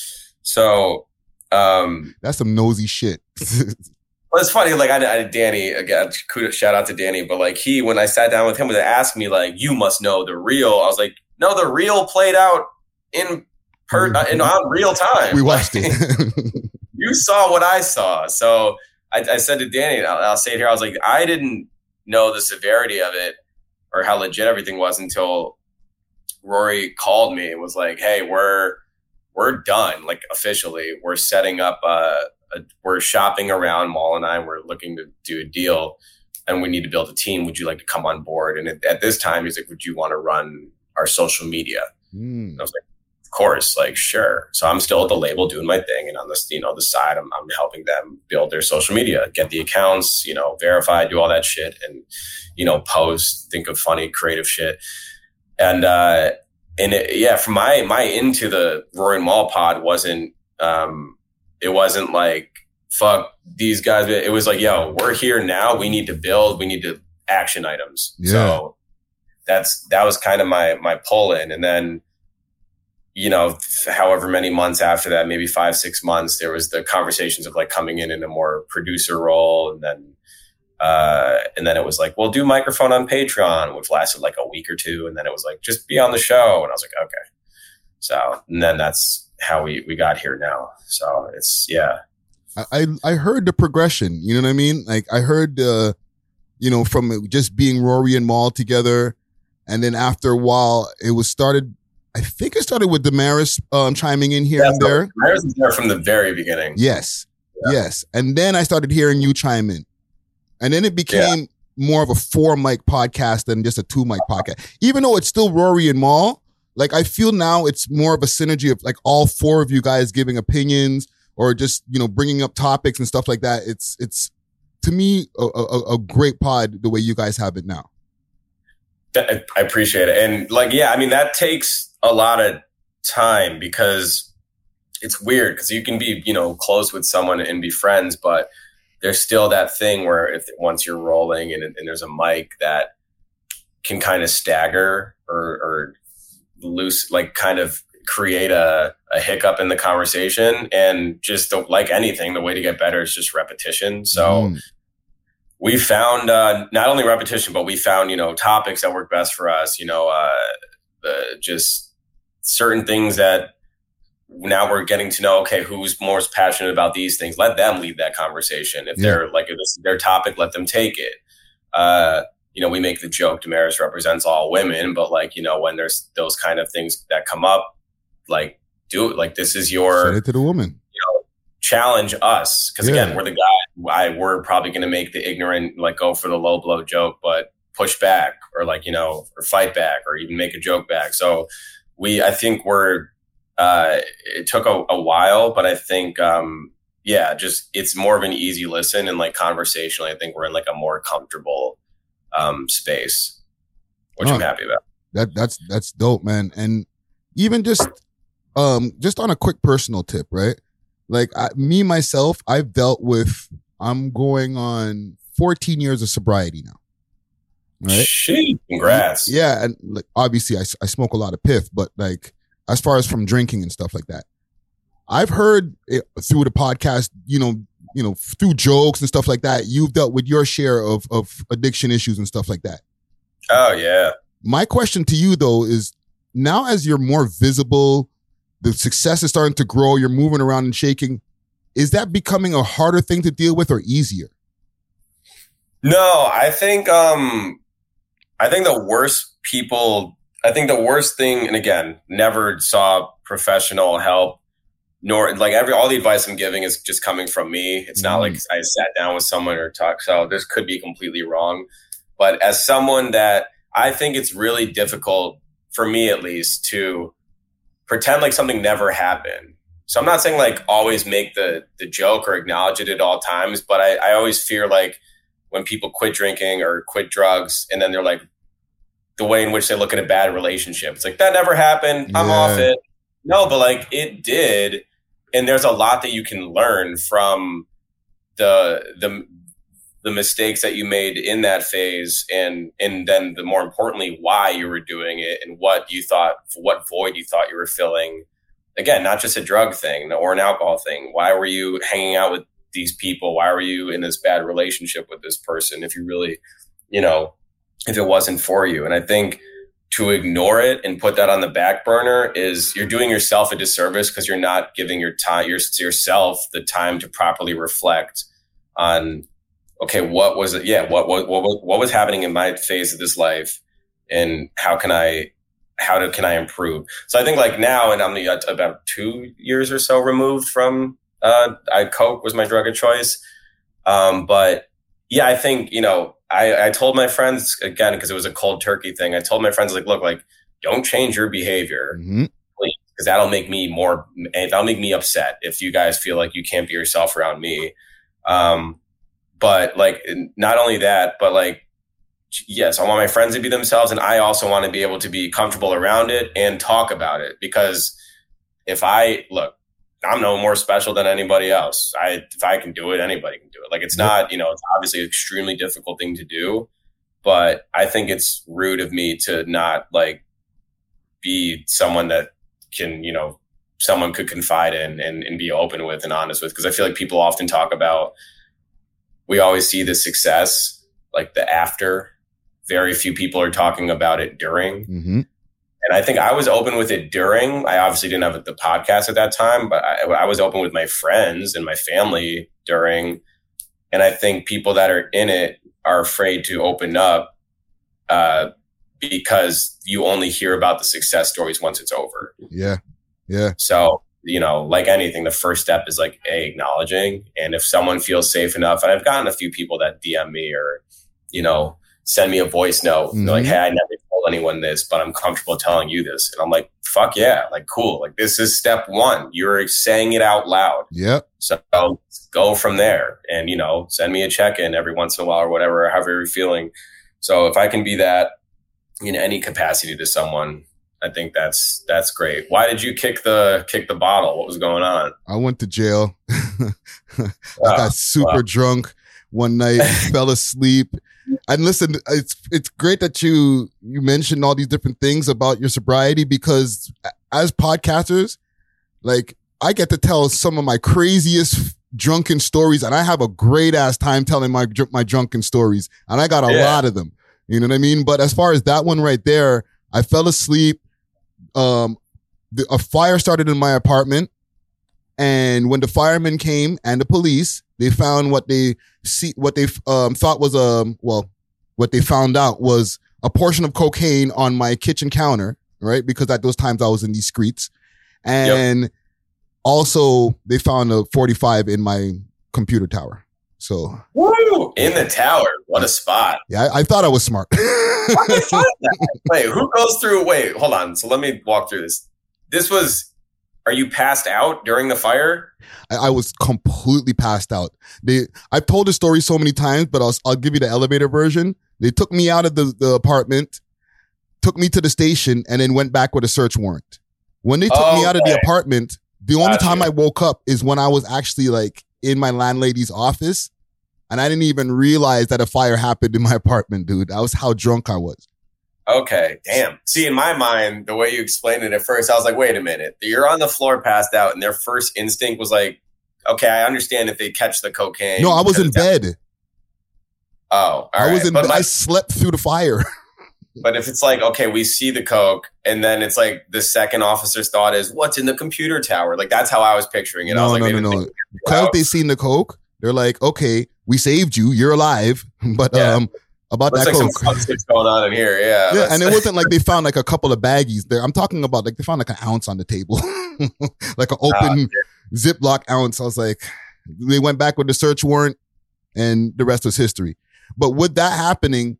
So um, that's some nosy shit. Well, it's funny. Like I, I Danny again, kudos, shout out to Danny, but like he, when I sat down with him, was asked me like, "You must know the real." I was like, "No, the real played out in." Per, in on real time. We watched it. You saw what I saw. So I, I said to Danny, and I'll, I'll say it here, I was like, I didn't know the severity of it or how legit everything was until Rory called me and was like, hey, we're we're done. Like officially, we're setting up, uh, a, we're shopping around, Maul and I, and we're looking to do a deal and we need to build a team. Would you like to come on board? And at, at this time, he's like, would you want to run our social media? Mm. I was like, course, like sure. So I'm still at the label doing my thing, and on this, you know, the side, I'm, I'm helping them build their social media, get the accounts, you know, verify, do all that shit, and you know, post, think of funny, creative shit, and uh, and it, yeah, from my my into the Rory and Maul pod wasn't, um, it wasn't like fuck these guys. It was like, yo, we're here now. We need to build. We need to action items. Yeah. So that's that was kind of my my pull in, and then. You know, however many months after that, maybe five, six months, there was the conversations of like coming in in a more producer role. And then Uh, and then it was like, well, do microphone on Patreon, which lasted like a week or two. And then it was like, just be on the show. And I was like, okay. So, and then that's how we, we got here now. So it's, yeah. I, I heard the progression, you know what I mean? Like I heard, uh, you know, from just being Rory and Mal together. And then after a while, it was started, I think it started with Damaris um, chiming in here yeah, and so there. Damaris was there from the very beginning. Yes. Yeah. Yes. And then I started hearing you chime in. And then it became yeah. more of a four mic podcast than just a two mic podcast. Even though it's still Rory and Mal, like I feel now it's more of a synergy of like all four of you guys giving opinions or just, you know, bringing up topics and stuff like that. It's, it's to me, a, a, a great pod the way you guys have it now. I appreciate it. And like, yeah, I mean, that takes a lot of time because it's weird because you can be, you know, close with someone and be friends, but there's still that thing where if once you're rolling and, and there's a mic that can kind of stagger or, or loose, like kind of create a, a hiccup in the conversation. And just the, like anything, the way to get better is just repetition. So mm. we found uh, not only repetition, but we found, you know, topics that work best for us, you know, uh, the, just certain things that now we're getting to know, okay, who's most passionate about these things? Let them lead that conversation. If yeah. they're like, if this is their topic, let them take it. Uh, you know, we make the joke Damaris represents all women, but like, you know, when there's those kind of things that come up, like do it. Like this is your Say it to the woman. You know, challenge us. Cause yeah. again, we're the guy I we're probably gonna make the ignorant like go for the low blow joke, but push back or like, you know, or fight back or even make a joke back. So we I think we're Uh, it took a, a while, but I think, um, yeah, just it's more of an easy listen and like conversationally, I think we're in like a more comfortable um, space, which oh, I'm happy about. That that's that's dope, man. And even just um, just on a quick personal tip, right? Like I, me myself, I've dealt with. I'm going on fourteen years of sobriety now. Right? Sheesh, congrats. Yeah, and like obviously, I I smoke a lot of piff, but like. As far as from drinking and stuff like that, I've heard it through the podcast, you know, you know, through jokes and stuff like that. You've dealt with your share of of addiction issues and stuff like that. Oh yeah. My question to you though is, now as you're more visible, the success is starting to grow. You're moving around and shaking. Is that becoming a harder thing to deal with or easier? No, I think um, I think the worst people. I think the worst thing, and again, never saw professional help, nor like every, all the advice I'm giving is just coming from me. It's mm. not like I sat down with someone or talked. So this could be completely wrong. But as someone that I think it's really difficult for me, at least, to pretend like something never happened. So I'm not saying like always make the, the joke or acknowledge it at all times, but I, I always fear like when people quit drinking or quit drugs and then they're like, the way in which they look at a bad relationship. It's like, that never happened. I'm yeah. off it. No, but like it did. And there's a lot that you can learn from the, the, the mistakes that you made in that phase. And, and then the more importantly, why you were doing it and what you thought, what void you thought you were filling. Again, not just a drug thing or an alcohol thing. Why were you hanging out with these people? Why were you in this bad relationship with this person? If you really, you know, if it wasn't for you. And I think to ignore it and put that on the back burner is you're doing yourself a disservice because you're not giving your time, your, yourself the time to properly reflect on, okay, what was it? Yeah. What, what, what, what was happening in my phase of this life and how can I, how do, can I improve? So I think like now, and I'm about two years or so removed from, uh, I Coke was my drug of choice. Um, but yeah, I think, you know, I, I told my friends, again, because it was a cold turkey thing, I told my friends, like, look, like, don't change your behavior, mm-hmm. please, because that'll make me more, that'll make me upset if you guys feel like you can't be yourself around me. Um, but, like, not only that, but, like, yes, I want my friends to be themselves, and I also want to be able to be comfortable around it and talk about it, because if I, look, I'm no more special than anybody else. I, if I can do it, anybody can do it. Like, it's not, you know, it's obviously an extremely difficult thing to do, but I think it's rude of me to not like be someone that can, you know, someone could confide in and, and be open with and honest with. Cause I feel like people often talk about we always see the success, like the after. Very few people are talking about it during. Mm-hmm. And I think I was open with it during. I obviously didn't have the podcast at that time, but I, I was open with my friends and my family during. And I think people that are in it are afraid to open up uh, because you only hear about the success stories once it's over. Yeah. Yeah. So, you know, like anything, the first step is like a acknowledging. And if someone feels safe enough, and I've gotten a few people that D M me or, you know, send me a voice note, mm-hmm. like, hey, I never told anyone this, but I'm comfortable telling you this. And I'm like, fuck yeah, like, cool. Like, this is step one. You're saying it out loud. Yep. So go from there and, you know, send me a check-in every once in a while or whatever, however you're feeling. So if I can be that in any capacity to someone, I think that's that's great. Why did you kick the kick the bottle? What was going on? I went to jail. I oh, got super wow. drunk one night, fell asleep. And listen, it's it's great that you you mentioned all these different things about your sobriety, because as podcasters, like, I get to tell some of my craziest drunken stories, and I have a great ass time telling my my drunken stories, and I got a yeah. lot of them. You know what I mean? But as far as that one right there, I fell asleep. Um, the, a fire started in my apartment, and when the firemen came and the police, they found what they see, what they um, thought was um well, what they found out was a portion of cocaine on my kitchen counter, right? Because at those times I was in these streets, and yep. also they found a forty-five in my computer tower. So woo, in the tower, what a spot! Yeah, I, I thought I was smart. How did they find that? Wait, who goes through? Wait, hold on. So let me walk through this. This was. Are you passed out during the fire? I, I was completely passed out. They, I've told the story so many times, but I'll, I'll give you the elevator version. They took me out of the, the apartment, took me to the station, and then went back with a search warrant. When they took okay. me out of the apartment, the only gotcha. time I woke up is when I was actually like in my landlady's office, and I didn't even realize that a fire happened in my apartment, dude. That was how drunk I was. Okay, damn. See, in my mind, the way you explained it at first, I was like, wait a minute. You're on the floor passed out, and their first instinct was like, okay, I understand if they catch the cocaine. No, I was in bed. Oh, all I right. was in but bed. my, I slept through the fire. But if it's like, okay, we see the coke, and then it's like the second officer's thought is, what's in the computer tower? Like, that's how I was picturing it. No, I was like, no, no, no. Because they seen the coke, they're like, okay, we saved you. You're alive. But, yeah. um, About Looks that like coke. Some going on in here, yeah. Yeah, and it wasn't like they found like a couple of baggies there. I'm talking about like they found like an ounce on the table, like an open oh, Ziploc ounce. I was like, they went back with the search warrant, and the rest was history. But with that happening,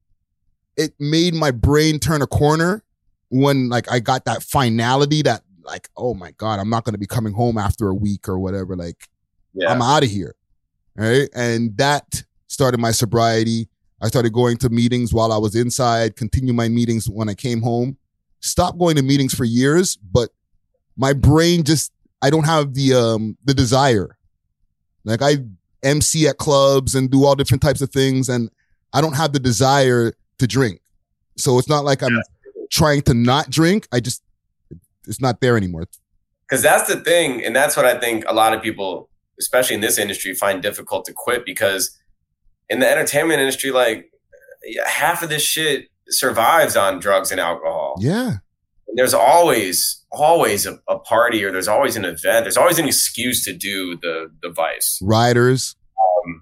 it made my brain turn a corner when like I got that finality that like, oh my God, I'm not going to be coming home after a week or whatever. Like, yeah. I'm out of here, right? And that started my sobriety. I started going to meetings while I was inside, continue my meetings when I came home. Stopped going to meetings for years, but my brain just, I don't have the um the desire. Like I M C at clubs and do all different types of things, and I don't have the desire to drink. So it's not like I'm trying to not drink. I just, it's not there anymore. Because that's the thing, and that's what I think a lot of people, especially in this industry, find difficult to quit, because in the entertainment industry, like half of this shit survives on drugs and alcohol. Yeah. And there's always, always a, a party, or there's always an event. There's always an excuse to do the, the vice. Riders. Um,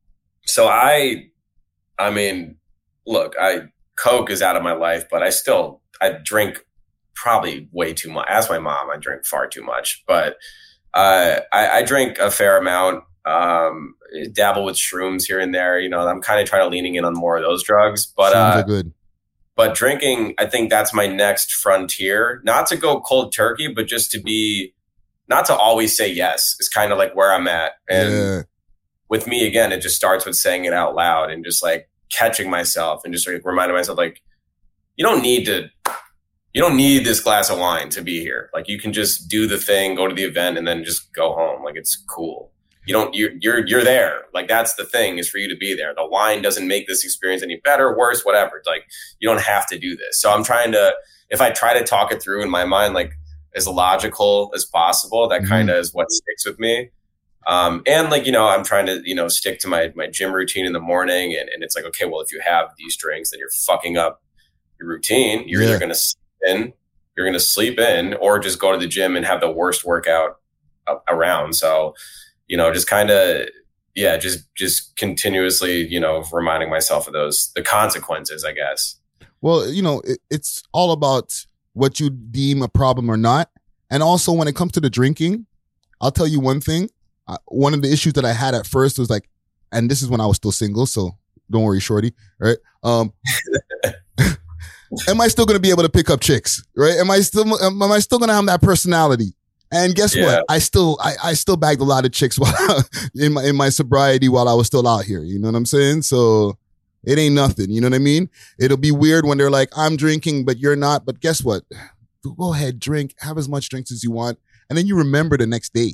so I, I mean, look, I, Coke is out of my life, but I still, I drink probably way too much. Ask my mom, I drink far too much, but uh, I, I drink a fair amount. Um, dabble with shrooms here and there. You know, I'm kind of trying to leaning in on more of those drugs, but, uh, good. but drinking, I think that's my next frontier, not to go cold turkey, but just to be, not to always say yes. It's kind of like where I'm at. And yeah. with me, again, it just starts with saying it out loud and just like catching myself and just like reminding myself, like, you don't need to, you don't need this glass of wine to be here. Like, you can just do the thing, go to the event, and then just go home. Like, it's cool. You don't, you're, you're, you're there. Like, that's the thing, is for you to be there. The wine doesn't make this experience any better, worse, whatever. It's like, you don't have to do this. So I'm trying to, if I try to talk it through in my mind, like as logical as possible, that mm-hmm. kind of is what sticks with me. Um, and like, you know, I'm trying to, you know, stick to my, my gym routine in the morning. And, and it's like, okay, well, if you have these drinks, then you're fucking up your routine. You're yeah. either going to sleep in, you're going to sleep in, or just go to the gym and have the worst workout around. So, you know, just kind of, yeah, just, just continuously, you know, reminding myself of those, the consequences, I guess. Well, you know, it, it's all about what you deem a problem or not. And also when it comes to the drinking, I'll tell you one thing. Uh, one of the issues that I had at first was like, and this is when I was still single, so don't worry, shorty, right? Um, am I still going to be able to pick up chicks, right? Am I still, am I still going to have that personality? And guess yeah. what? I still, I, I still bagged a lot of chicks while I, in my, in my sobriety while I was still out here. You know what I'm saying? So it ain't nothing. You know what I mean? It'll be weird when they're like, I'm drinking, but you're not. But guess what? Go ahead, drink, have as much drinks as you want. And then you remember the next day.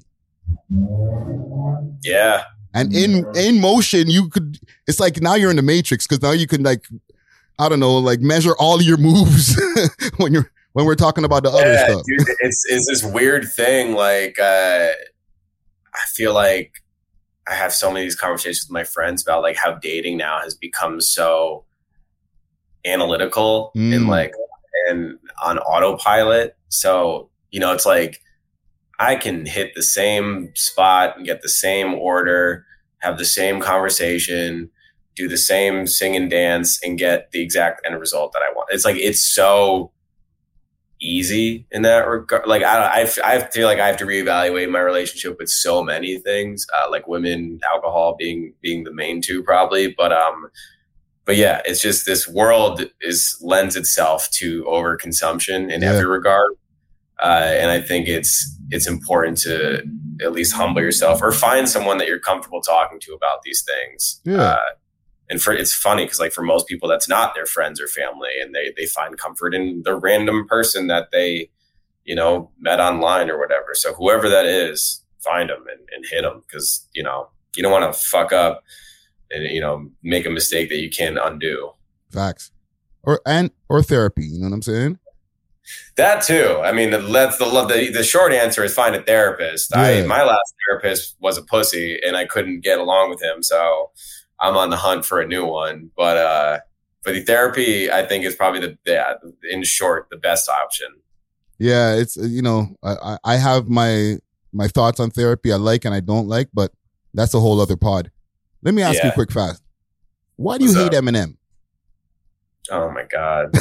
Yeah. And in, in motion, you could, it's like now you're in the Matrix because now you can like, I don't know, like measure all your moves when you're, when we're talking about the yeah, other stuff. Dude, it's, it's this weird thing. Like, uh, I feel like I have so many of these conversations with my friends about like how dating now has become so analytical mm. and like, and on autopilot. So, you know, it's like, I can hit the same spot and get the same order, have the same conversation, do the same sing and dance and get the exact end result that I want. It's like, it's so easy in that regard. Like, I, I, I feel like I have to reevaluate my relationship with so many things, uh, like women, alcohol being, being the main two probably. But, um, but yeah, it's just this world is lends itself to overconsumption in yeah. every regard. Uh, and I think it's it's important to at least humble yourself or find someone that you're comfortable talking to about these things. Yeah. Uh, and for it's funny because like for most people, that's not their friends or family, and they they find comfort in the random person that they, you know, met online or whatever. So whoever that is, find them and, and hit them because you know you don't want to fuck up and you know make a mistake that you can't undo. Facts, or and or therapy. You know what I'm saying? That too. I mean, that's the the the short answer is find a therapist. Yeah. I my last therapist was a pussy, and I couldn't get along with him, so I'm on the hunt for a new one. But uh, for the therapy, I think is probably the yeah, in short the best option. Yeah, it's you know I I have my my thoughts on therapy I like and I don't like, but that's a whole other pod. Let me ask yeah. you quick fast. Why do you What's hate up? Eminem? Oh my god.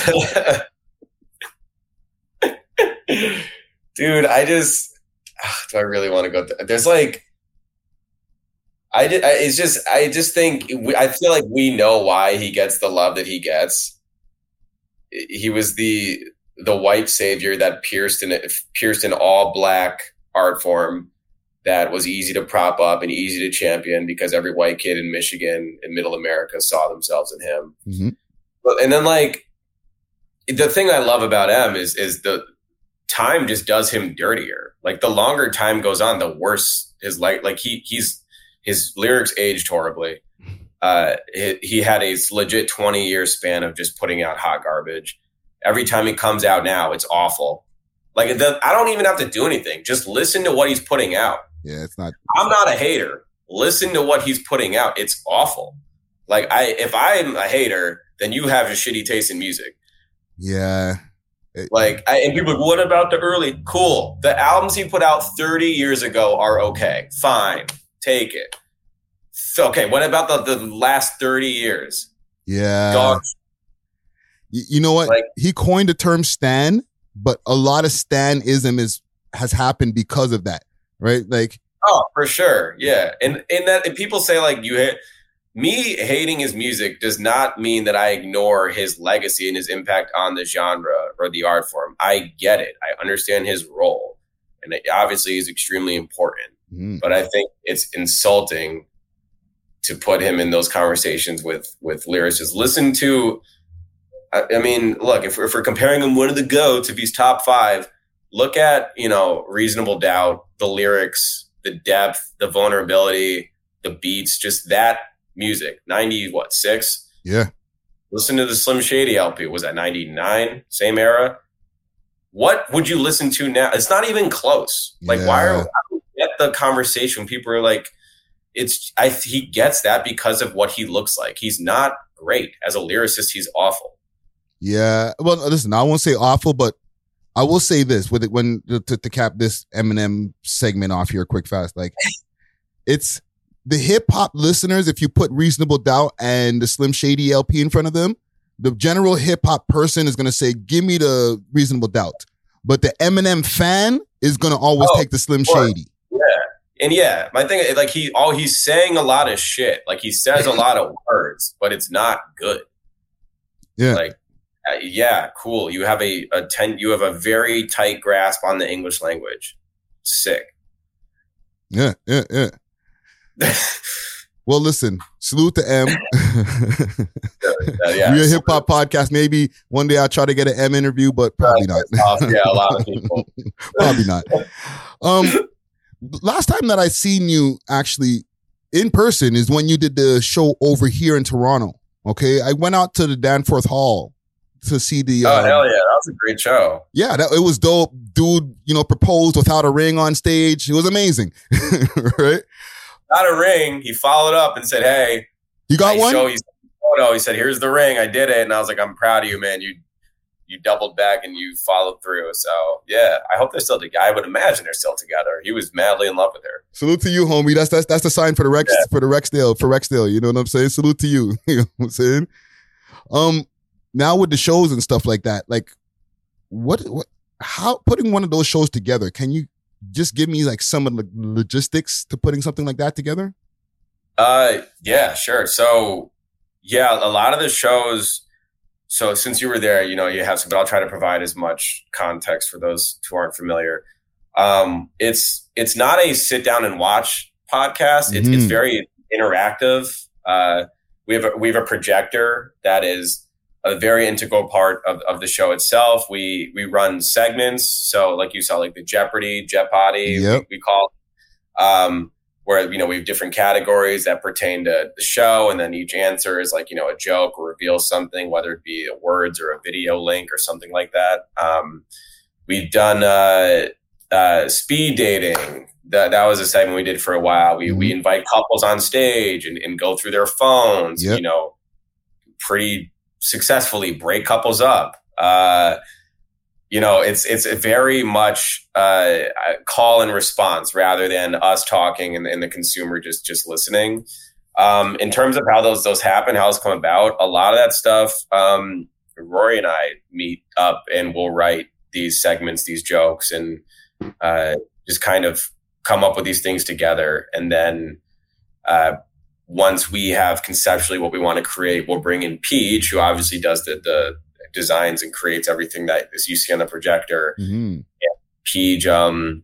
Dude, I just do I really want to go th- there's like I did I, it's just I just think we, I feel like we know why he gets the love that he gets. He was the the white savior that pierced in pierced in all black art form that was easy to prop up and easy to champion because every white kid in Michigan and middle America saw themselves in him. Mm-hmm. But and then like the thing I love about M is is the time just does him dirtier. Like the longer time goes on, the worse his like like he he's his lyrics aged horribly. Uh, he, he had a legit twenty year span of just putting out hot garbage. Every time he comes out now, it's awful. Like the, I don't even have to do anything. Just listen to what he's putting out. Yeah, it's not. I'm not a hater. Listen to what he's putting out. It's awful. Like I, if I'm a hater, then you have a shitty taste in music. Yeah. Like, I, and people are like, what about the early? Cool. The albums he put out thirty years ago are okay. Fine. Take it. So, okay. What about the, the last thirty years? Yeah. Dog. You, you know what? Like, he coined the term stan, but a lot of stanism is has happened because of that, right? Like, oh, for sure. Yeah. And, and that, and people say like, you hate, me hating his music does not mean that I ignore his legacy and his impact on the genre or the art form. I get it. I understand his role. And it obviously is extremely important. Mm. But I think it's insulting to put him in those conversations with, with lyricists. Listen to, I, I mean, look, if we're, if we're comparing him one of the GOATs, if he's top five, look at, you know, Reasonable Doubt, the lyrics, the depth, the vulnerability, the beats, just that music. ninety what six? Yeah. Listen to the Slim Shady L P. Was that ninety-nine? Same era. What would you listen to now? It's not even close. Like, yeah. why are I don't get the conversation. People are like, it's I he gets that because of what he looks like. He's not great as a lyricist. He's awful. Yeah. Well, listen, I won't say awful, but I will say this with it when to, to cap this Eminem segment off here quick fast. Like, it's the hip hop listeners. If you put Reasonable Doubt and the Slim Shady L P in front of them, the general hip hop person is going to say, give me the Reasonable Doubt. But the Eminem fan is going to always oh, take the Slim Shady. Yeah. And yeah, my thing is like he, all he's saying a lot of shit. Like he says a lot of words, but it's not good. Yeah. Like, uh, yeah, cool. You have a, a ten, you have a very tight grasp on the English language. Sick. Yeah. Yeah. Yeah. Well, listen, salute to M. uh, yeah, We're a hip hop podcast. Maybe one day I'll try to get an M interview, but probably not. Yeah, a lot of people. Probably not. Um, last time that I seen you actually in person is when you did the show over here in Toronto. Okay, I went out to the Danforth Hall to see the. Oh um, hell yeah, that was a great show. Yeah, that, it was dope. Dude, you know, proposed without a ring on stage. It was amazing, right? Not a ring. He followed up and said, "Hey, you got I one." Show you some photo. He said, "Here's the ring. I did it." And I was like, "I'm proud of you, man. You you doubled back and you followed through." So yeah, I hope they're still together. I would imagine they're still together. He was madly in love with her. Salute to you, homie. That's that's that's the sign for the Rex yeah. for the Rexdale for Rexdale. You know what I'm saying? Salute to you. You know what I'm saying? Um, now with the shows and stuff like that, like what what how putting one of those shows together? Can you just give me like some of the logistics to putting something like that together? Uh, yeah, sure. So yeah, a lot of the shows. So since you were there, you know, you have some, but I'll try to provide as much context for those who aren't familiar. Um, it's, it's not a sit down and watch podcast. It's, mm-hmm. it's very interactive. Uh, we have a, we have a projector that is a very integral part of, of the show itself. We, we run segments. So like you saw, like the Jeopardy, Jeopardy, yep. we, we call it, um, where, you know, we have different categories that pertain to the show. And then each answer is like, you know, a joke or reveals something, whether it be a words or a video link or something like that. Um, we've done, uh, uh, speed dating. That, that was a segment we did for a while. We, mm-hmm. we invite couples on stage and, and go through their phones, yep. you know, pretty successfully break couples up. Uh, you know, it's, it's a very much, uh, call and response rather than us talking and, and the consumer just, just listening. Um, in terms of how those, those happen, how those come about, a lot of that stuff, um, Rory and I meet up and we'll write these segments, these jokes, and, uh, just kind of come up with these things together. And then, uh, once we have conceptually what we want to create, we'll bring in Peach, who obviously does the, the designs and creates everything that you see on the projector. Mm-hmm. Peach um,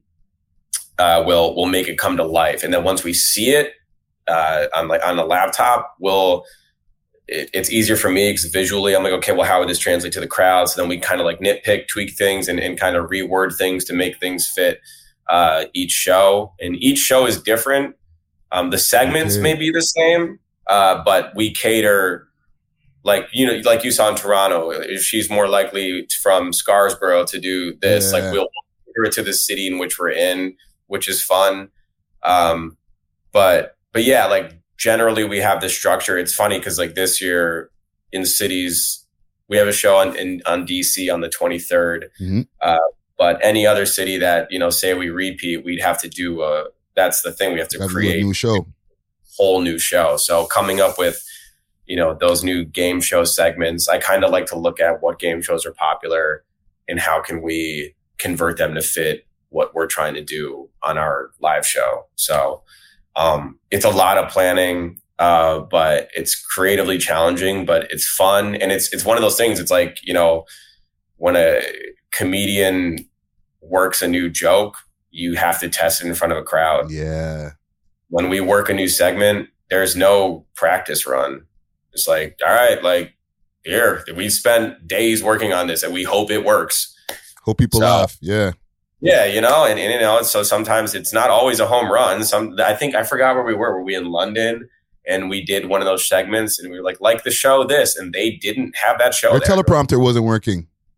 uh, will will make it come to life. And then once we see it uh, on like on the laptop, we'll it, it's easier for me because visually I'm like, okay, well, how would this translate to the crowd? So then we kind of like nitpick, tweak things, and, and kind of reword things to make things fit uh, each show. And each show is different. Um, the segments okay. may be the same, uh, but we cater, like, you know, like you saw in Toronto, if she's more likely from Scarborough to do this, yeah. like we'll cater it to the city in which we're in, which is fun. Um, but, but yeah, like generally we have this structure. It's funny because like this year in cities, we have a show on, in, on D C on the twenty-third. Mm-hmm. Uh, but any other city that, you know, say we repeat, we'd have to do a, that's the thing. We have to That's create a new show, a whole new show. So coming up with, you know, those new game show segments, I kind of like to look at what game shows are popular and how can we convert them to fit what we're trying to do on our live show. So um, it's a lot of planning, uh, but it's creatively challenging, but it's fun. And it's, it's one of those things. It's like, you know, when a comedian works a new joke, you have to test it in front of a crowd. Yeah. When we work a new segment, there's no practice run. It's like, all right, like here, we spent days working on this and we hope it works. Hope people so, laugh. Yeah. Yeah. You know, and, and, you know, so sometimes it's not always a home run. Some, I think I forgot where we were. Were we in London? And we did one of those segments and we were like, like the show this, and they didn't have that show. Their there. teleprompter wasn't working.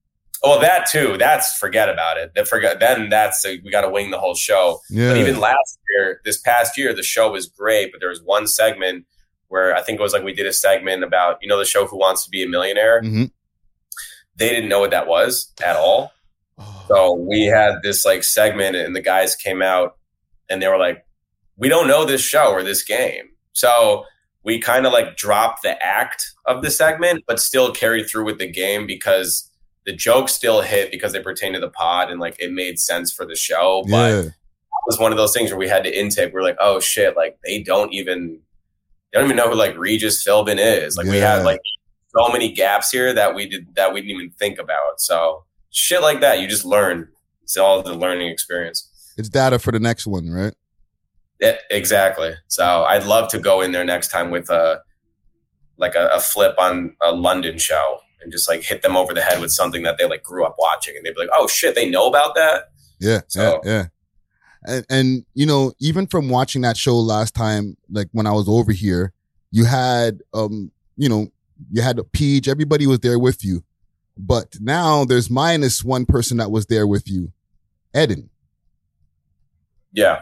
Well, that too. That's forget about it. That forget. Then that's a, we got to wing the whole show. Yeah. But even last year, this past year, the show was great. But there was one segment where I think it was like we did a segment about, you know, the show Who Wants to Be a Millionaire. Mm-hmm. They didn't know what that was at all. Oh. So we had this like segment, and the guys came out and they were like, "We don't know this show or this game." So we kind of like dropped the act of the segment, but still carried through with the game because the jokes still hit because they pertain to the pod and like it made sense for the show. But yeah. it was one of those things where we had to intake. We're like, oh shit, like they don't even they don't even know who like Regis Philbin is. Like yeah. we had like so many gaps here that we did that we didn't even think about. So shit like that, you just learn. It's all the learning experience. It's data for the next one, right? Yeah, exactly. So I'd love to go in there next time with a like a, a flip on a London show and just like hit them over the head with something that they like grew up watching, and they'd be like, "Oh shit, they know about that." Yeah, so, yeah, yeah. And, and you know, even from watching that show last time, like when I was over here, you had um, you know, you had Peach. Everybody was there with you, but now there's minus one person that was there with you, Eden. Yeah.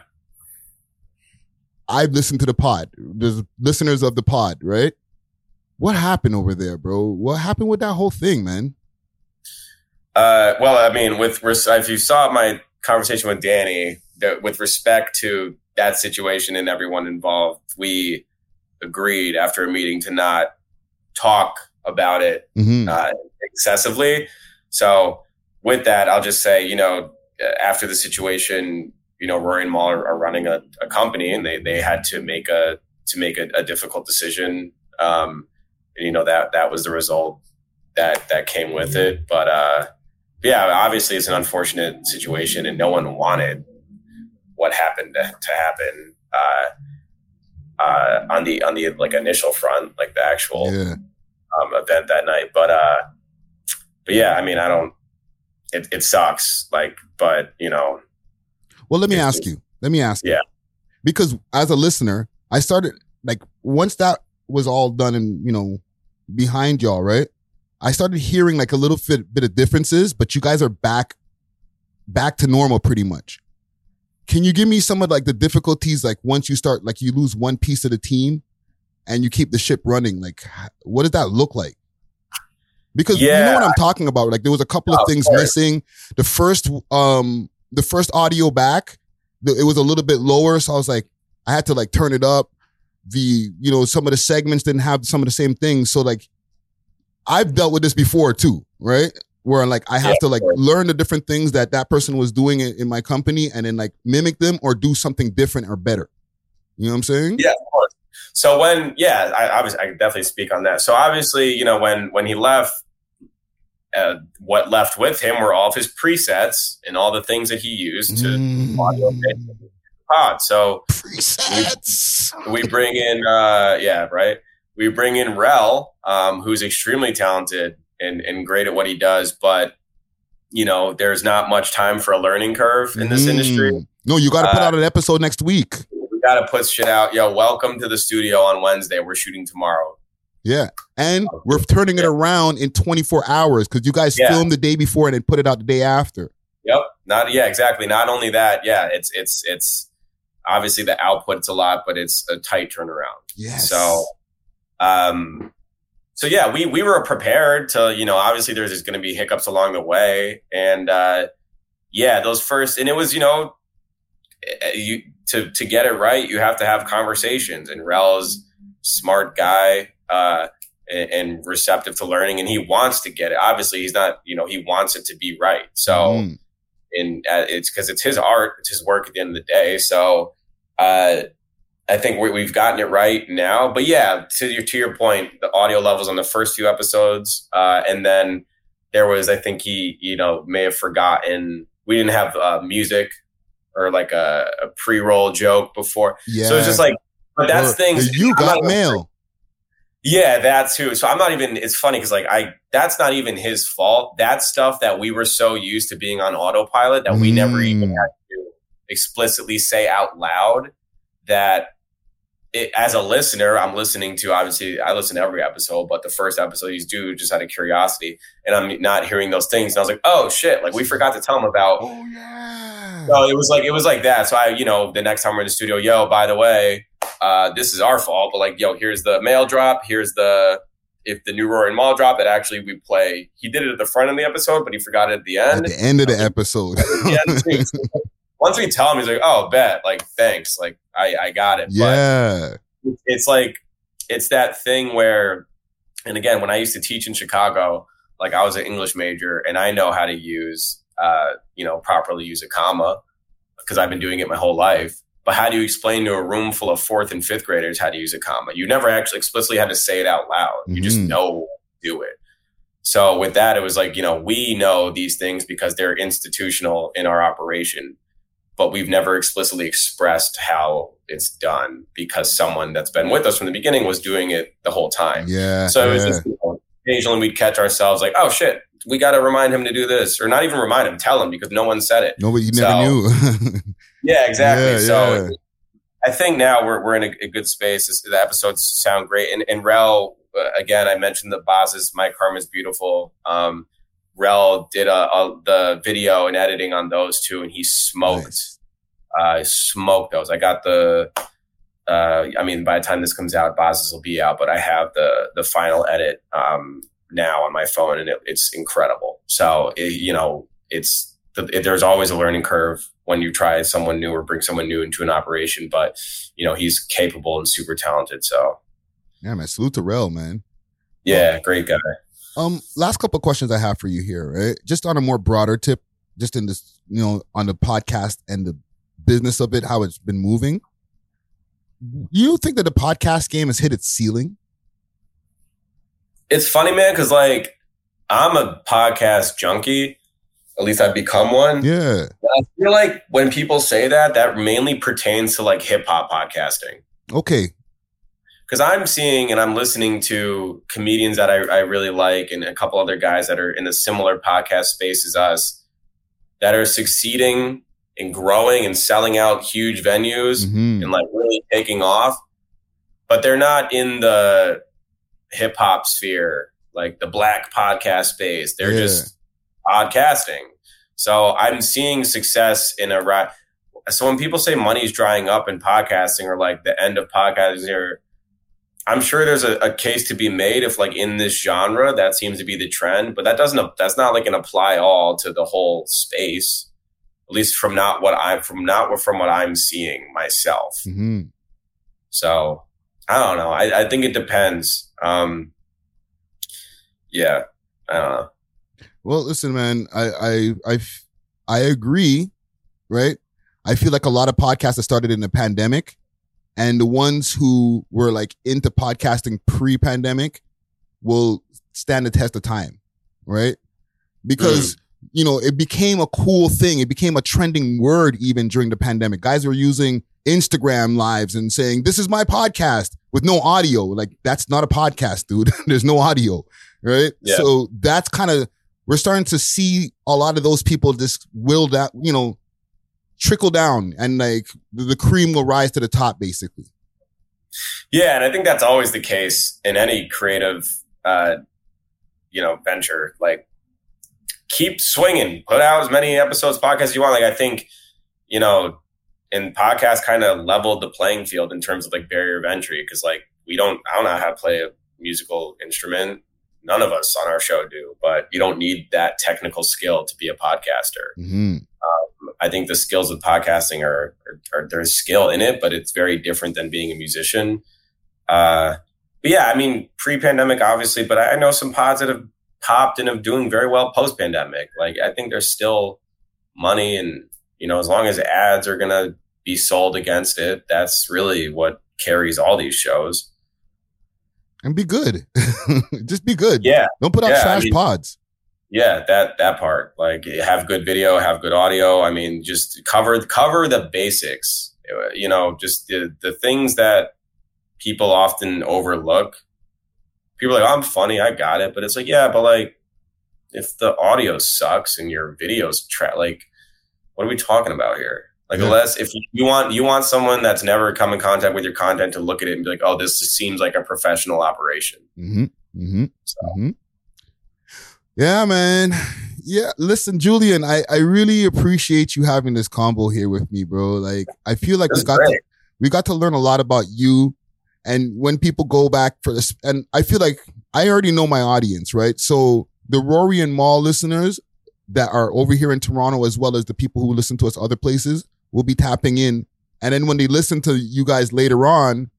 I've listened to the pod. There's listeners of the pod, right? What happened over there, bro? What happened with that whole thing, man? Uh, well, I mean, with if you saw my conversation with Danny, that with respect to that situation and everyone involved, we agreed after a meeting to not talk about it mm-hmm. uh, excessively. So with that, I'll just say, you know, after the situation, you know, Rory and Mal are, are running a, a company, and they they had to make a to make a, a difficult decision. Um, and, you know, that that was the result that that came with it. But uh, yeah, obviously it's an unfortunate situation, and no one wanted what happened to, to happen uh, uh, on the on the like initial front, like the actual yeah. um, event that night. But uh, but yeah, I mean, I don't. It, it sucks, like, but you know. Well, let me ask you. Let me ask you. Yeah. Because as a listener, I started, like, once that was all done and, you know, behind y'all, right? I started hearing, like, a little bit, bit of differences, but you guys are back, back to normal pretty much. Can you give me some of, like, the difficulties, like, once you start, like, you lose one piece of the team and you keep the ship running? Like, what does that look like? Because yeah. you know what I'm talking about. Like, there was a couple of things missing. The first, um... The first audio back, it was a little bit lower. So I was like, I had to like turn it up. The, you know, some of the segments didn't have some of the same things. So like, I've dealt with this before too, right? Where like, I have yeah, to like learn the different things that that person was doing in, in my company and then like mimic them or do something different or better. You know what I'm saying? Yeah, of course. So when, yeah, I, I was, I can definitely speak on that. So obviously, you know, when, when he left, Uh, what left with him were all of his presets and all the things that he used to mm. audio the pod. So presets. We, we bring in, uh, yeah, right. We bring in Rel, um, who's extremely talented and, and great at what he does, but you know, there's not much time for a learning curve in this mm. industry. No, you got to put uh, out an episode next week. We got to put shit out. Yo, welcome to the studio on Wednesday. We're shooting tomorrow. Yeah. And we're turning it around in twenty-four hours because you guys yeah. filmed the day before and then put it out the day after. Yep. Not, yeah, exactly. Not only that, yeah, it's, it's, it's obviously the output's a lot, but it's a tight turnaround. Yes. So, um, so yeah, we, we were prepared to, you know, obviously there's just going to be hiccups along the way. And, uh, yeah, those first, and it was, you know, you, to, to get it right, you have to have conversations, and Rel's smart guy. Uh, and, and receptive to learning, and he wants to get it. Obviously, he's not, you know, he wants it to be right. So, mm. and uh, it's because it's his art, it's his work at the end of the day. So, uh, I think we, we've gotten it right now. But yeah, to your to your point, the audio levels on the first few episodes, uh, and then there was, I think he, you know, may have forgotten we didn't have uh, music or like a, a pre-roll joke before. Yeah. So it's just like, but that's well, things you got mail. Yeah, that too. So I'm not even, it's funny because like I, that's not even his fault. That's stuff that we were so used to being on autopilot that we mm. never even had to explicitly say out loud that it, as a listener, I'm listening to, obviously I listen to every episode, but the first episode he's due just out of curiosity, and I'm not hearing those things. And I was like, oh shit, like we forgot to tell him about. Oh yeah. So it was like, it was like that. So I, you know, the next time we're in the studio, yo, by the way, uh, this is our fault, but like, yo, here's the mail drop. Here's the, if the new Rory and Mal drop that actually we play, he did it at the front of the episode, but he forgot it at the end. At the end of the episode. Once we tell him, he's like, oh, bet, like, thanks. Like, I, I got it. Yeah. But it's like, it's that thing where, and again, when I used to teach in Chicago, like I was an English major and I know how to use, uh, you know, properly use a comma because I've been doing it my whole life. But how do you explain to a room full of fourth and fifth graders how to use a comma? You never actually explicitly had to say it out loud. You mm-hmm. just know do it. So with that, it was like, you know, we know these things because they're institutional in our operation, but we've never explicitly expressed how it's done because someone that's been with us from the beginning was doing it the whole time. Yeah. So yeah. it was just, you know, occasionally we'd catch ourselves like, oh shit, we got to remind him to do this, or not even remind him, tell him because no one said it. Nobody, you so, never knew. yeah, exactly. Yeah, so yeah. I think now we're we're in a, a good space. This, the episodes sound great. And, and Rel, uh, again, I mentioned the Baz's My Karma's Beautiful. Um, Rel did a, a, the video and editing on those two, and he smoked. Nice. Uh, smoked those. I got the. Uh, I mean, by the time this comes out, Baz's will be out, but I have the the final edit um, now on my phone, and it, it's incredible. So it, you know, it's the, it, there's always a learning curve when you try someone new or bring someone new into an operation, but you know, he's capable and super talented. So yeah, man, salute to Rel, man. Yeah. Um, great guy. Um, last couple of questions I have for you here, right? Just on a more broader tip, just in this, you know, on the podcast and the business of it, how it's been moving. You think that the podcast game has hit its ceiling? It's funny, man, because like I'm a podcast junkie. At least I've become one. Yeah. I feel like when people say that, that mainly pertains to like hip hop podcasting. Okay. Because I'm seeing and I'm listening to comedians that I, I really like and a couple other guys that are in a similar podcast space as us that are succeeding and growing and selling out huge venues mm-hmm. and like really taking off. But they're not in the hip hop sphere, like the black podcast space. They're yeah. just podcasting. So I'm seeing success in a right. So when people say money's drying up in podcasting or like the end of podcasting, or I'm sure there's a, a case to be made if like in this genre that seems to be the trend, but that doesn't. That's not like an apply all to the whole space. At least from not what I'm from not from what I'm seeing myself. Mm-hmm. So I don't know. I, I think it depends. Um, yeah, I don't know. Well, listen, man, I, I, I, I agree, right? I feel like a lot of podcasts that started in the pandemic and the ones who were like into podcasting pre-pandemic will stand the test of time, right? Because, mm. you know, it became a cool thing. It became a trending word even during the pandemic. Guys were using Instagram lives and saying, this is my podcast with no audio. Like, that's not a podcast, dude. There's no audio, right? Yeah. So that's kind of, we're starting to see a lot of those people just will that, you know, trickle down and like the cream will rise to the top basically. Yeah. And I think that's always the case in any creative, uh, you know, venture. Like keep swinging, put out as many episodes, podcasts as you want. Like I think, you know, and podcasts kind of leveled the playing field in terms of like barrier of entry. Cause like we don't, I don't know how to play a musical instrument. None of us on our show do, but you don't need that technical skill to be a podcaster. Mm-hmm. Um, I think the skills of podcasting are, are, are, there's skill in it, but it's very different than being a musician. Uh, but yeah, I mean, pre-pandemic, obviously, but I know some pods that have popped and have doing very well post-pandemic. Like, I think there's still money and, you know, as long as ads are going to be sold against it, that's really what carries all these shows. And be good. Just be good. Yeah. Don't put out yeah, trash I mean, pods. Yeah, that that part. Like have good video, have good audio. I mean, just cover cover the basics. You know, just the the things that people often overlook. People are like, oh, I'm funny, I got it. But it's like, yeah, but like if the audio sucks and your video's tra- like, what are we talking about here? Like Yeah. unless if you, you want you want someone that's never come in contact with your content to look at it and be like, oh, this just seems like a professional operation. Mm-hmm. Mm-hmm. So. Mm-hmm. Yeah, man. Yeah, listen, Julian, I, I really appreciate you having this combo here with me, bro. Like, I feel like we got to, we got to learn a lot about you. And when people go back for this, and I feel like I already know my audience, right? So the Rory and Mal listeners that are over here in Toronto, as well as the people who listen to us other places, will be tapping in. And then when they listen to you guys later on,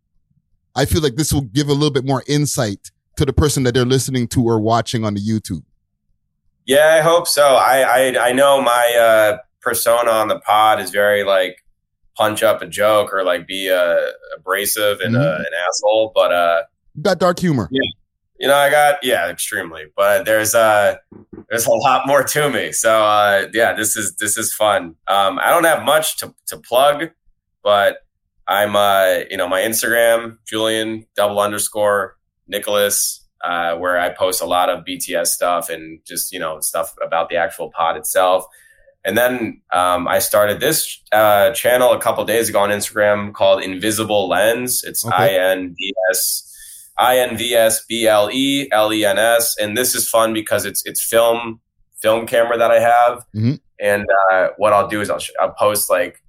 I feel like this will give a little bit more insight to the person that they're listening to or watching on the YouTube. Yeah, I hope so. I I, I know my uh, persona on the pod is very like punch up a joke or like be uh, abrasive and Mm-hmm. uh, an asshole, but uh, you got dark humor. Yeah, you know I got yeah, extremely. But there's uh there's a lot more to me. So uh, yeah, this is this is fun. Um, I don't have much to to plug, but I'm uh you know my Instagram Julian double underscore Nicholas. Uh, where I post a lot of B T S stuff and just, you know, stuff about the actual pod itself. And then um, I started this uh, channel a couple days ago on Instagram called Invisible Lens. It's Okay. I N V S I N V S B L E L E N S. And this is fun because it's it's film film camera that I have. Mm-hmm. And uh, what I'll do is I'll, sh- I'll post like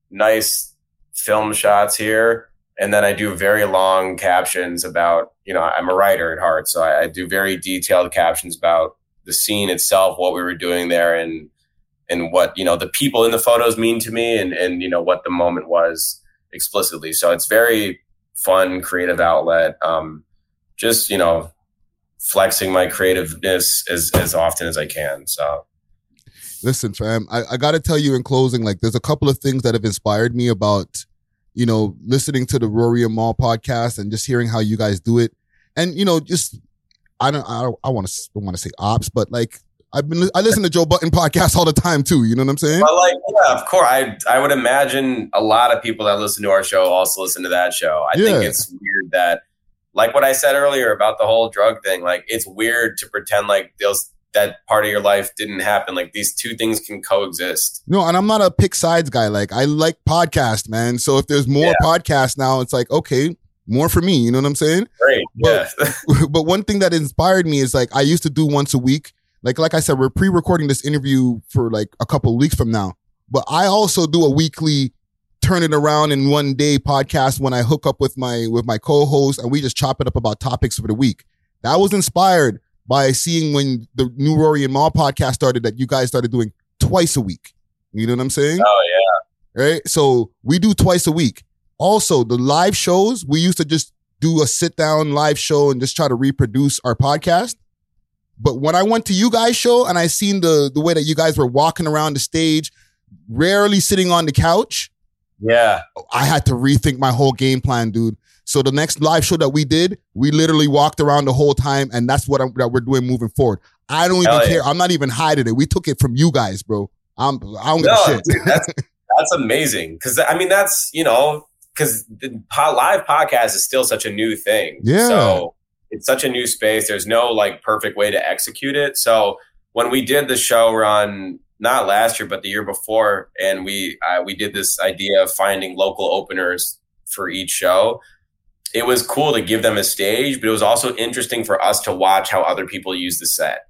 nice film shots here. And then I do very long captions about, you know, I'm a writer at heart. So I, I do very detailed captions about the scene itself, what we were doing there and, and what, you know, the people in the photos mean to me and, and, you know, what the moment was explicitly. So it's very fun, creative outlet. Um, just, you know, flexing my creativeness as, as often as I can. So. Listen, fam, I, I got to tell you in closing, like there's a couple of things that have inspired me about, you know, listening to the Rory and Mal podcast and just hearing how you guys do it. And, you know, just, I don't, I don't, I want to, don't want to say ops, but like, I've been, I listen to Joe Budden podcasts all the time too. You know what I'm saying? Well, like, yeah, of course. I, I would imagine a lot of people that listen to our show also listen to that show. I Yeah. think it's weird that, like what I said earlier about the whole drug thing, like it's weird to pretend like those, that part of your life didn't happen. Like these two things can coexist. No, and I'm not a pick sides guy. Like I like podcast, man. So if there's more Yeah. podcasts now, it's like, okay, more for me. You know what I'm saying? Great. But- Yeah. But one thing that inspired me is like, I used to do once a week. Like, like I said, we're pre-recording this interview for like a couple of weeks from now, but I also do a weekly turn it around in one day podcast when I hook up with my, with my co-host and we just chop it up about topics for the week. That was inspired by seeing when the new Rory and Mal podcast started that you guys started doing twice a week. You know what I'm saying? Oh yeah. Right? So we do twice a week. Also, the live shows, we used to just do a sit down live show and just try to reproduce our podcast. But when I went to you guys' show and I seen the, the way that you guys were walking around the stage, rarely sitting on the couch, Yeah. I had to rethink my whole game plan, dude. So the next live show that we did, we literally walked around the whole time, and that's what I'm, that we're doing moving forward. I don't even Hell yeah. care. I'm not even hiding it. We took it from you guys, bro. I'm, I don't give No, a shit. dude, that's that's amazing. Because I mean, that's you know, because the po- live podcast is still such a new thing. Yeah. So it's such a new space. There's no like perfect way to execute it. So when we did the show run, not last year but the year before, and we uh, we did this idea of finding local openers for each show. It was cool to give them a stage, but it was also interesting for us to watch how other people use the set.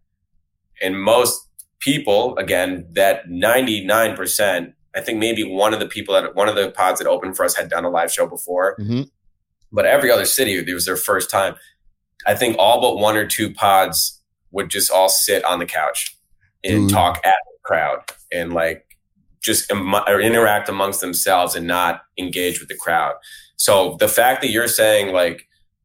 And most people, again, that ninety-nine percent, I think maybe one of the people that, one of the pods that opened for us had done a live show before, Mm-hmm. but every other city, it was their first time. I think all but one or two pods would just all sit on the couch and Dude. talk at the crowd and like just Im- or interact amongst themselves and not engage with the crowd. So the fact that you're saying like,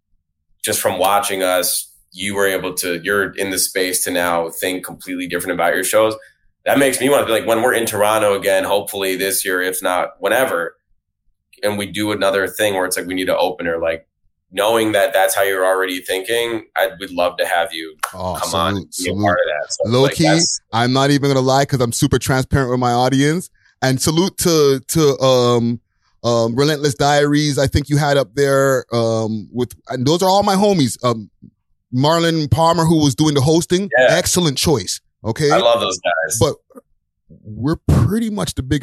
just from watching us, you were able to, you're in the space to now think completely different about your shows. That makes me want to be like, when we're in Toronto again, hopefully this year, if not whenever, and we do another thing where it's like, we need an opener, like knowing that that's how you're already thinking, I would love to have you Oh, come salute, on and be salute. a part of that. So Low like, key, that's- I'm not even gonna lie because I'm super transparent with my audience. And salute to to um um Relentless Diaries. I think you had up there um with, and those are all my homies. Um, Marlon Palmer, who was doing the hosting, Yeah. excellent choice. Okay, I love those guys. but we're pretty much the biggest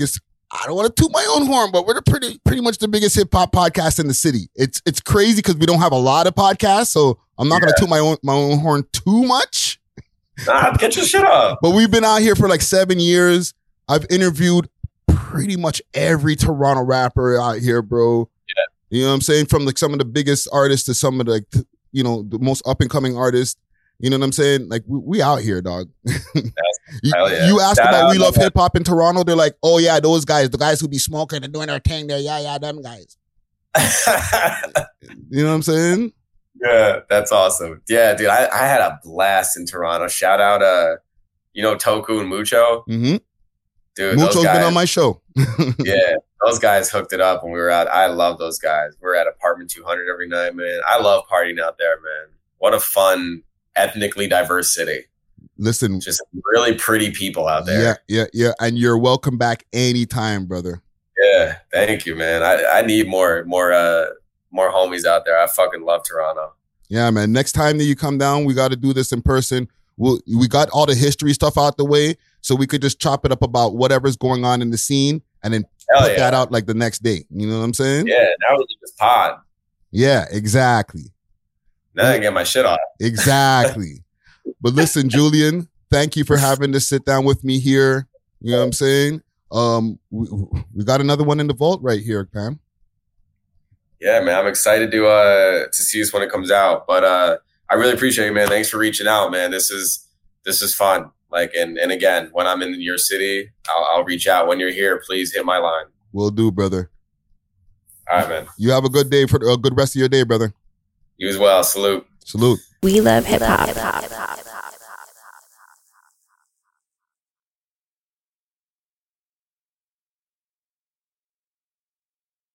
I don't want to toot my own horn, but we're the pretty pretty much the biggest hip hop podcast in the city. It's it's crazy because we don't have a lot of podcasts, so I'm not yeah. gonna toot my own my own horn too much. Nah, get your shit up. But we've been out here for like seven years. I've interviewed pretty much every Toronto rapper out here, bro. Yeah. You know what I'm saying? From like some of the biggest artists to some of the, you know, the most up and coming artists. You know what I'm saying? Like we, we out here, dog. you, yeah. you asked Shout about out, We Love man. Hip Hop in Toronto. They're like, oh yeah, those guys, the guys who be smoking and doing their thing there. Yeah, yeah, them guys. You know what I'm saying? Yeah, that's awesome. Yeah, dude, I, I had a blast in Toronto. Shout out, uh, you know, Toku and Mucho. Mm-hmm. Dude, Mucho's those guys, been on my show. Yeah, those guys hooked it up when we were out. I love those guys. We're at Apartment two hundred every night, man. I love partying out there, man. What a fun, ethnically diverse city. Listen, just really pretty people out there. Yeah, yeah, yeah. And you're welcome back anytime, brother. Yeah, thank you, man. I, I need more, more, uh, more homies out there. I fucking love Toronto. Yeah, man. Next time that you come down, we got to do this in person. We'll, we got all the history stuff out the way, so we could just chop it up about whatever's going on in the scene, and then Hell put yeah. that out like the next day. You know what I'm saying? Yeah, that was just pod. Yeah, exactly. Now I get my shit off. Exactly. But listen, Julian, thank you for having to sit down with me here. You know what I'm saying? Um, we, we got another one in the vault right here, Pam. Yeah, man, I'm excited to uh to see this when it comes out. But uh I really appreciate it, man. Thanks for reaching out, man. This is this is fun. Like, and and again, when I'm in your city, I'll, I'll reach out. When you're here, please hit my line. Will do, brother. All right, man. You have a good day for a good rest of your day, brother. You as well. Salute. Salute. We love hip hop.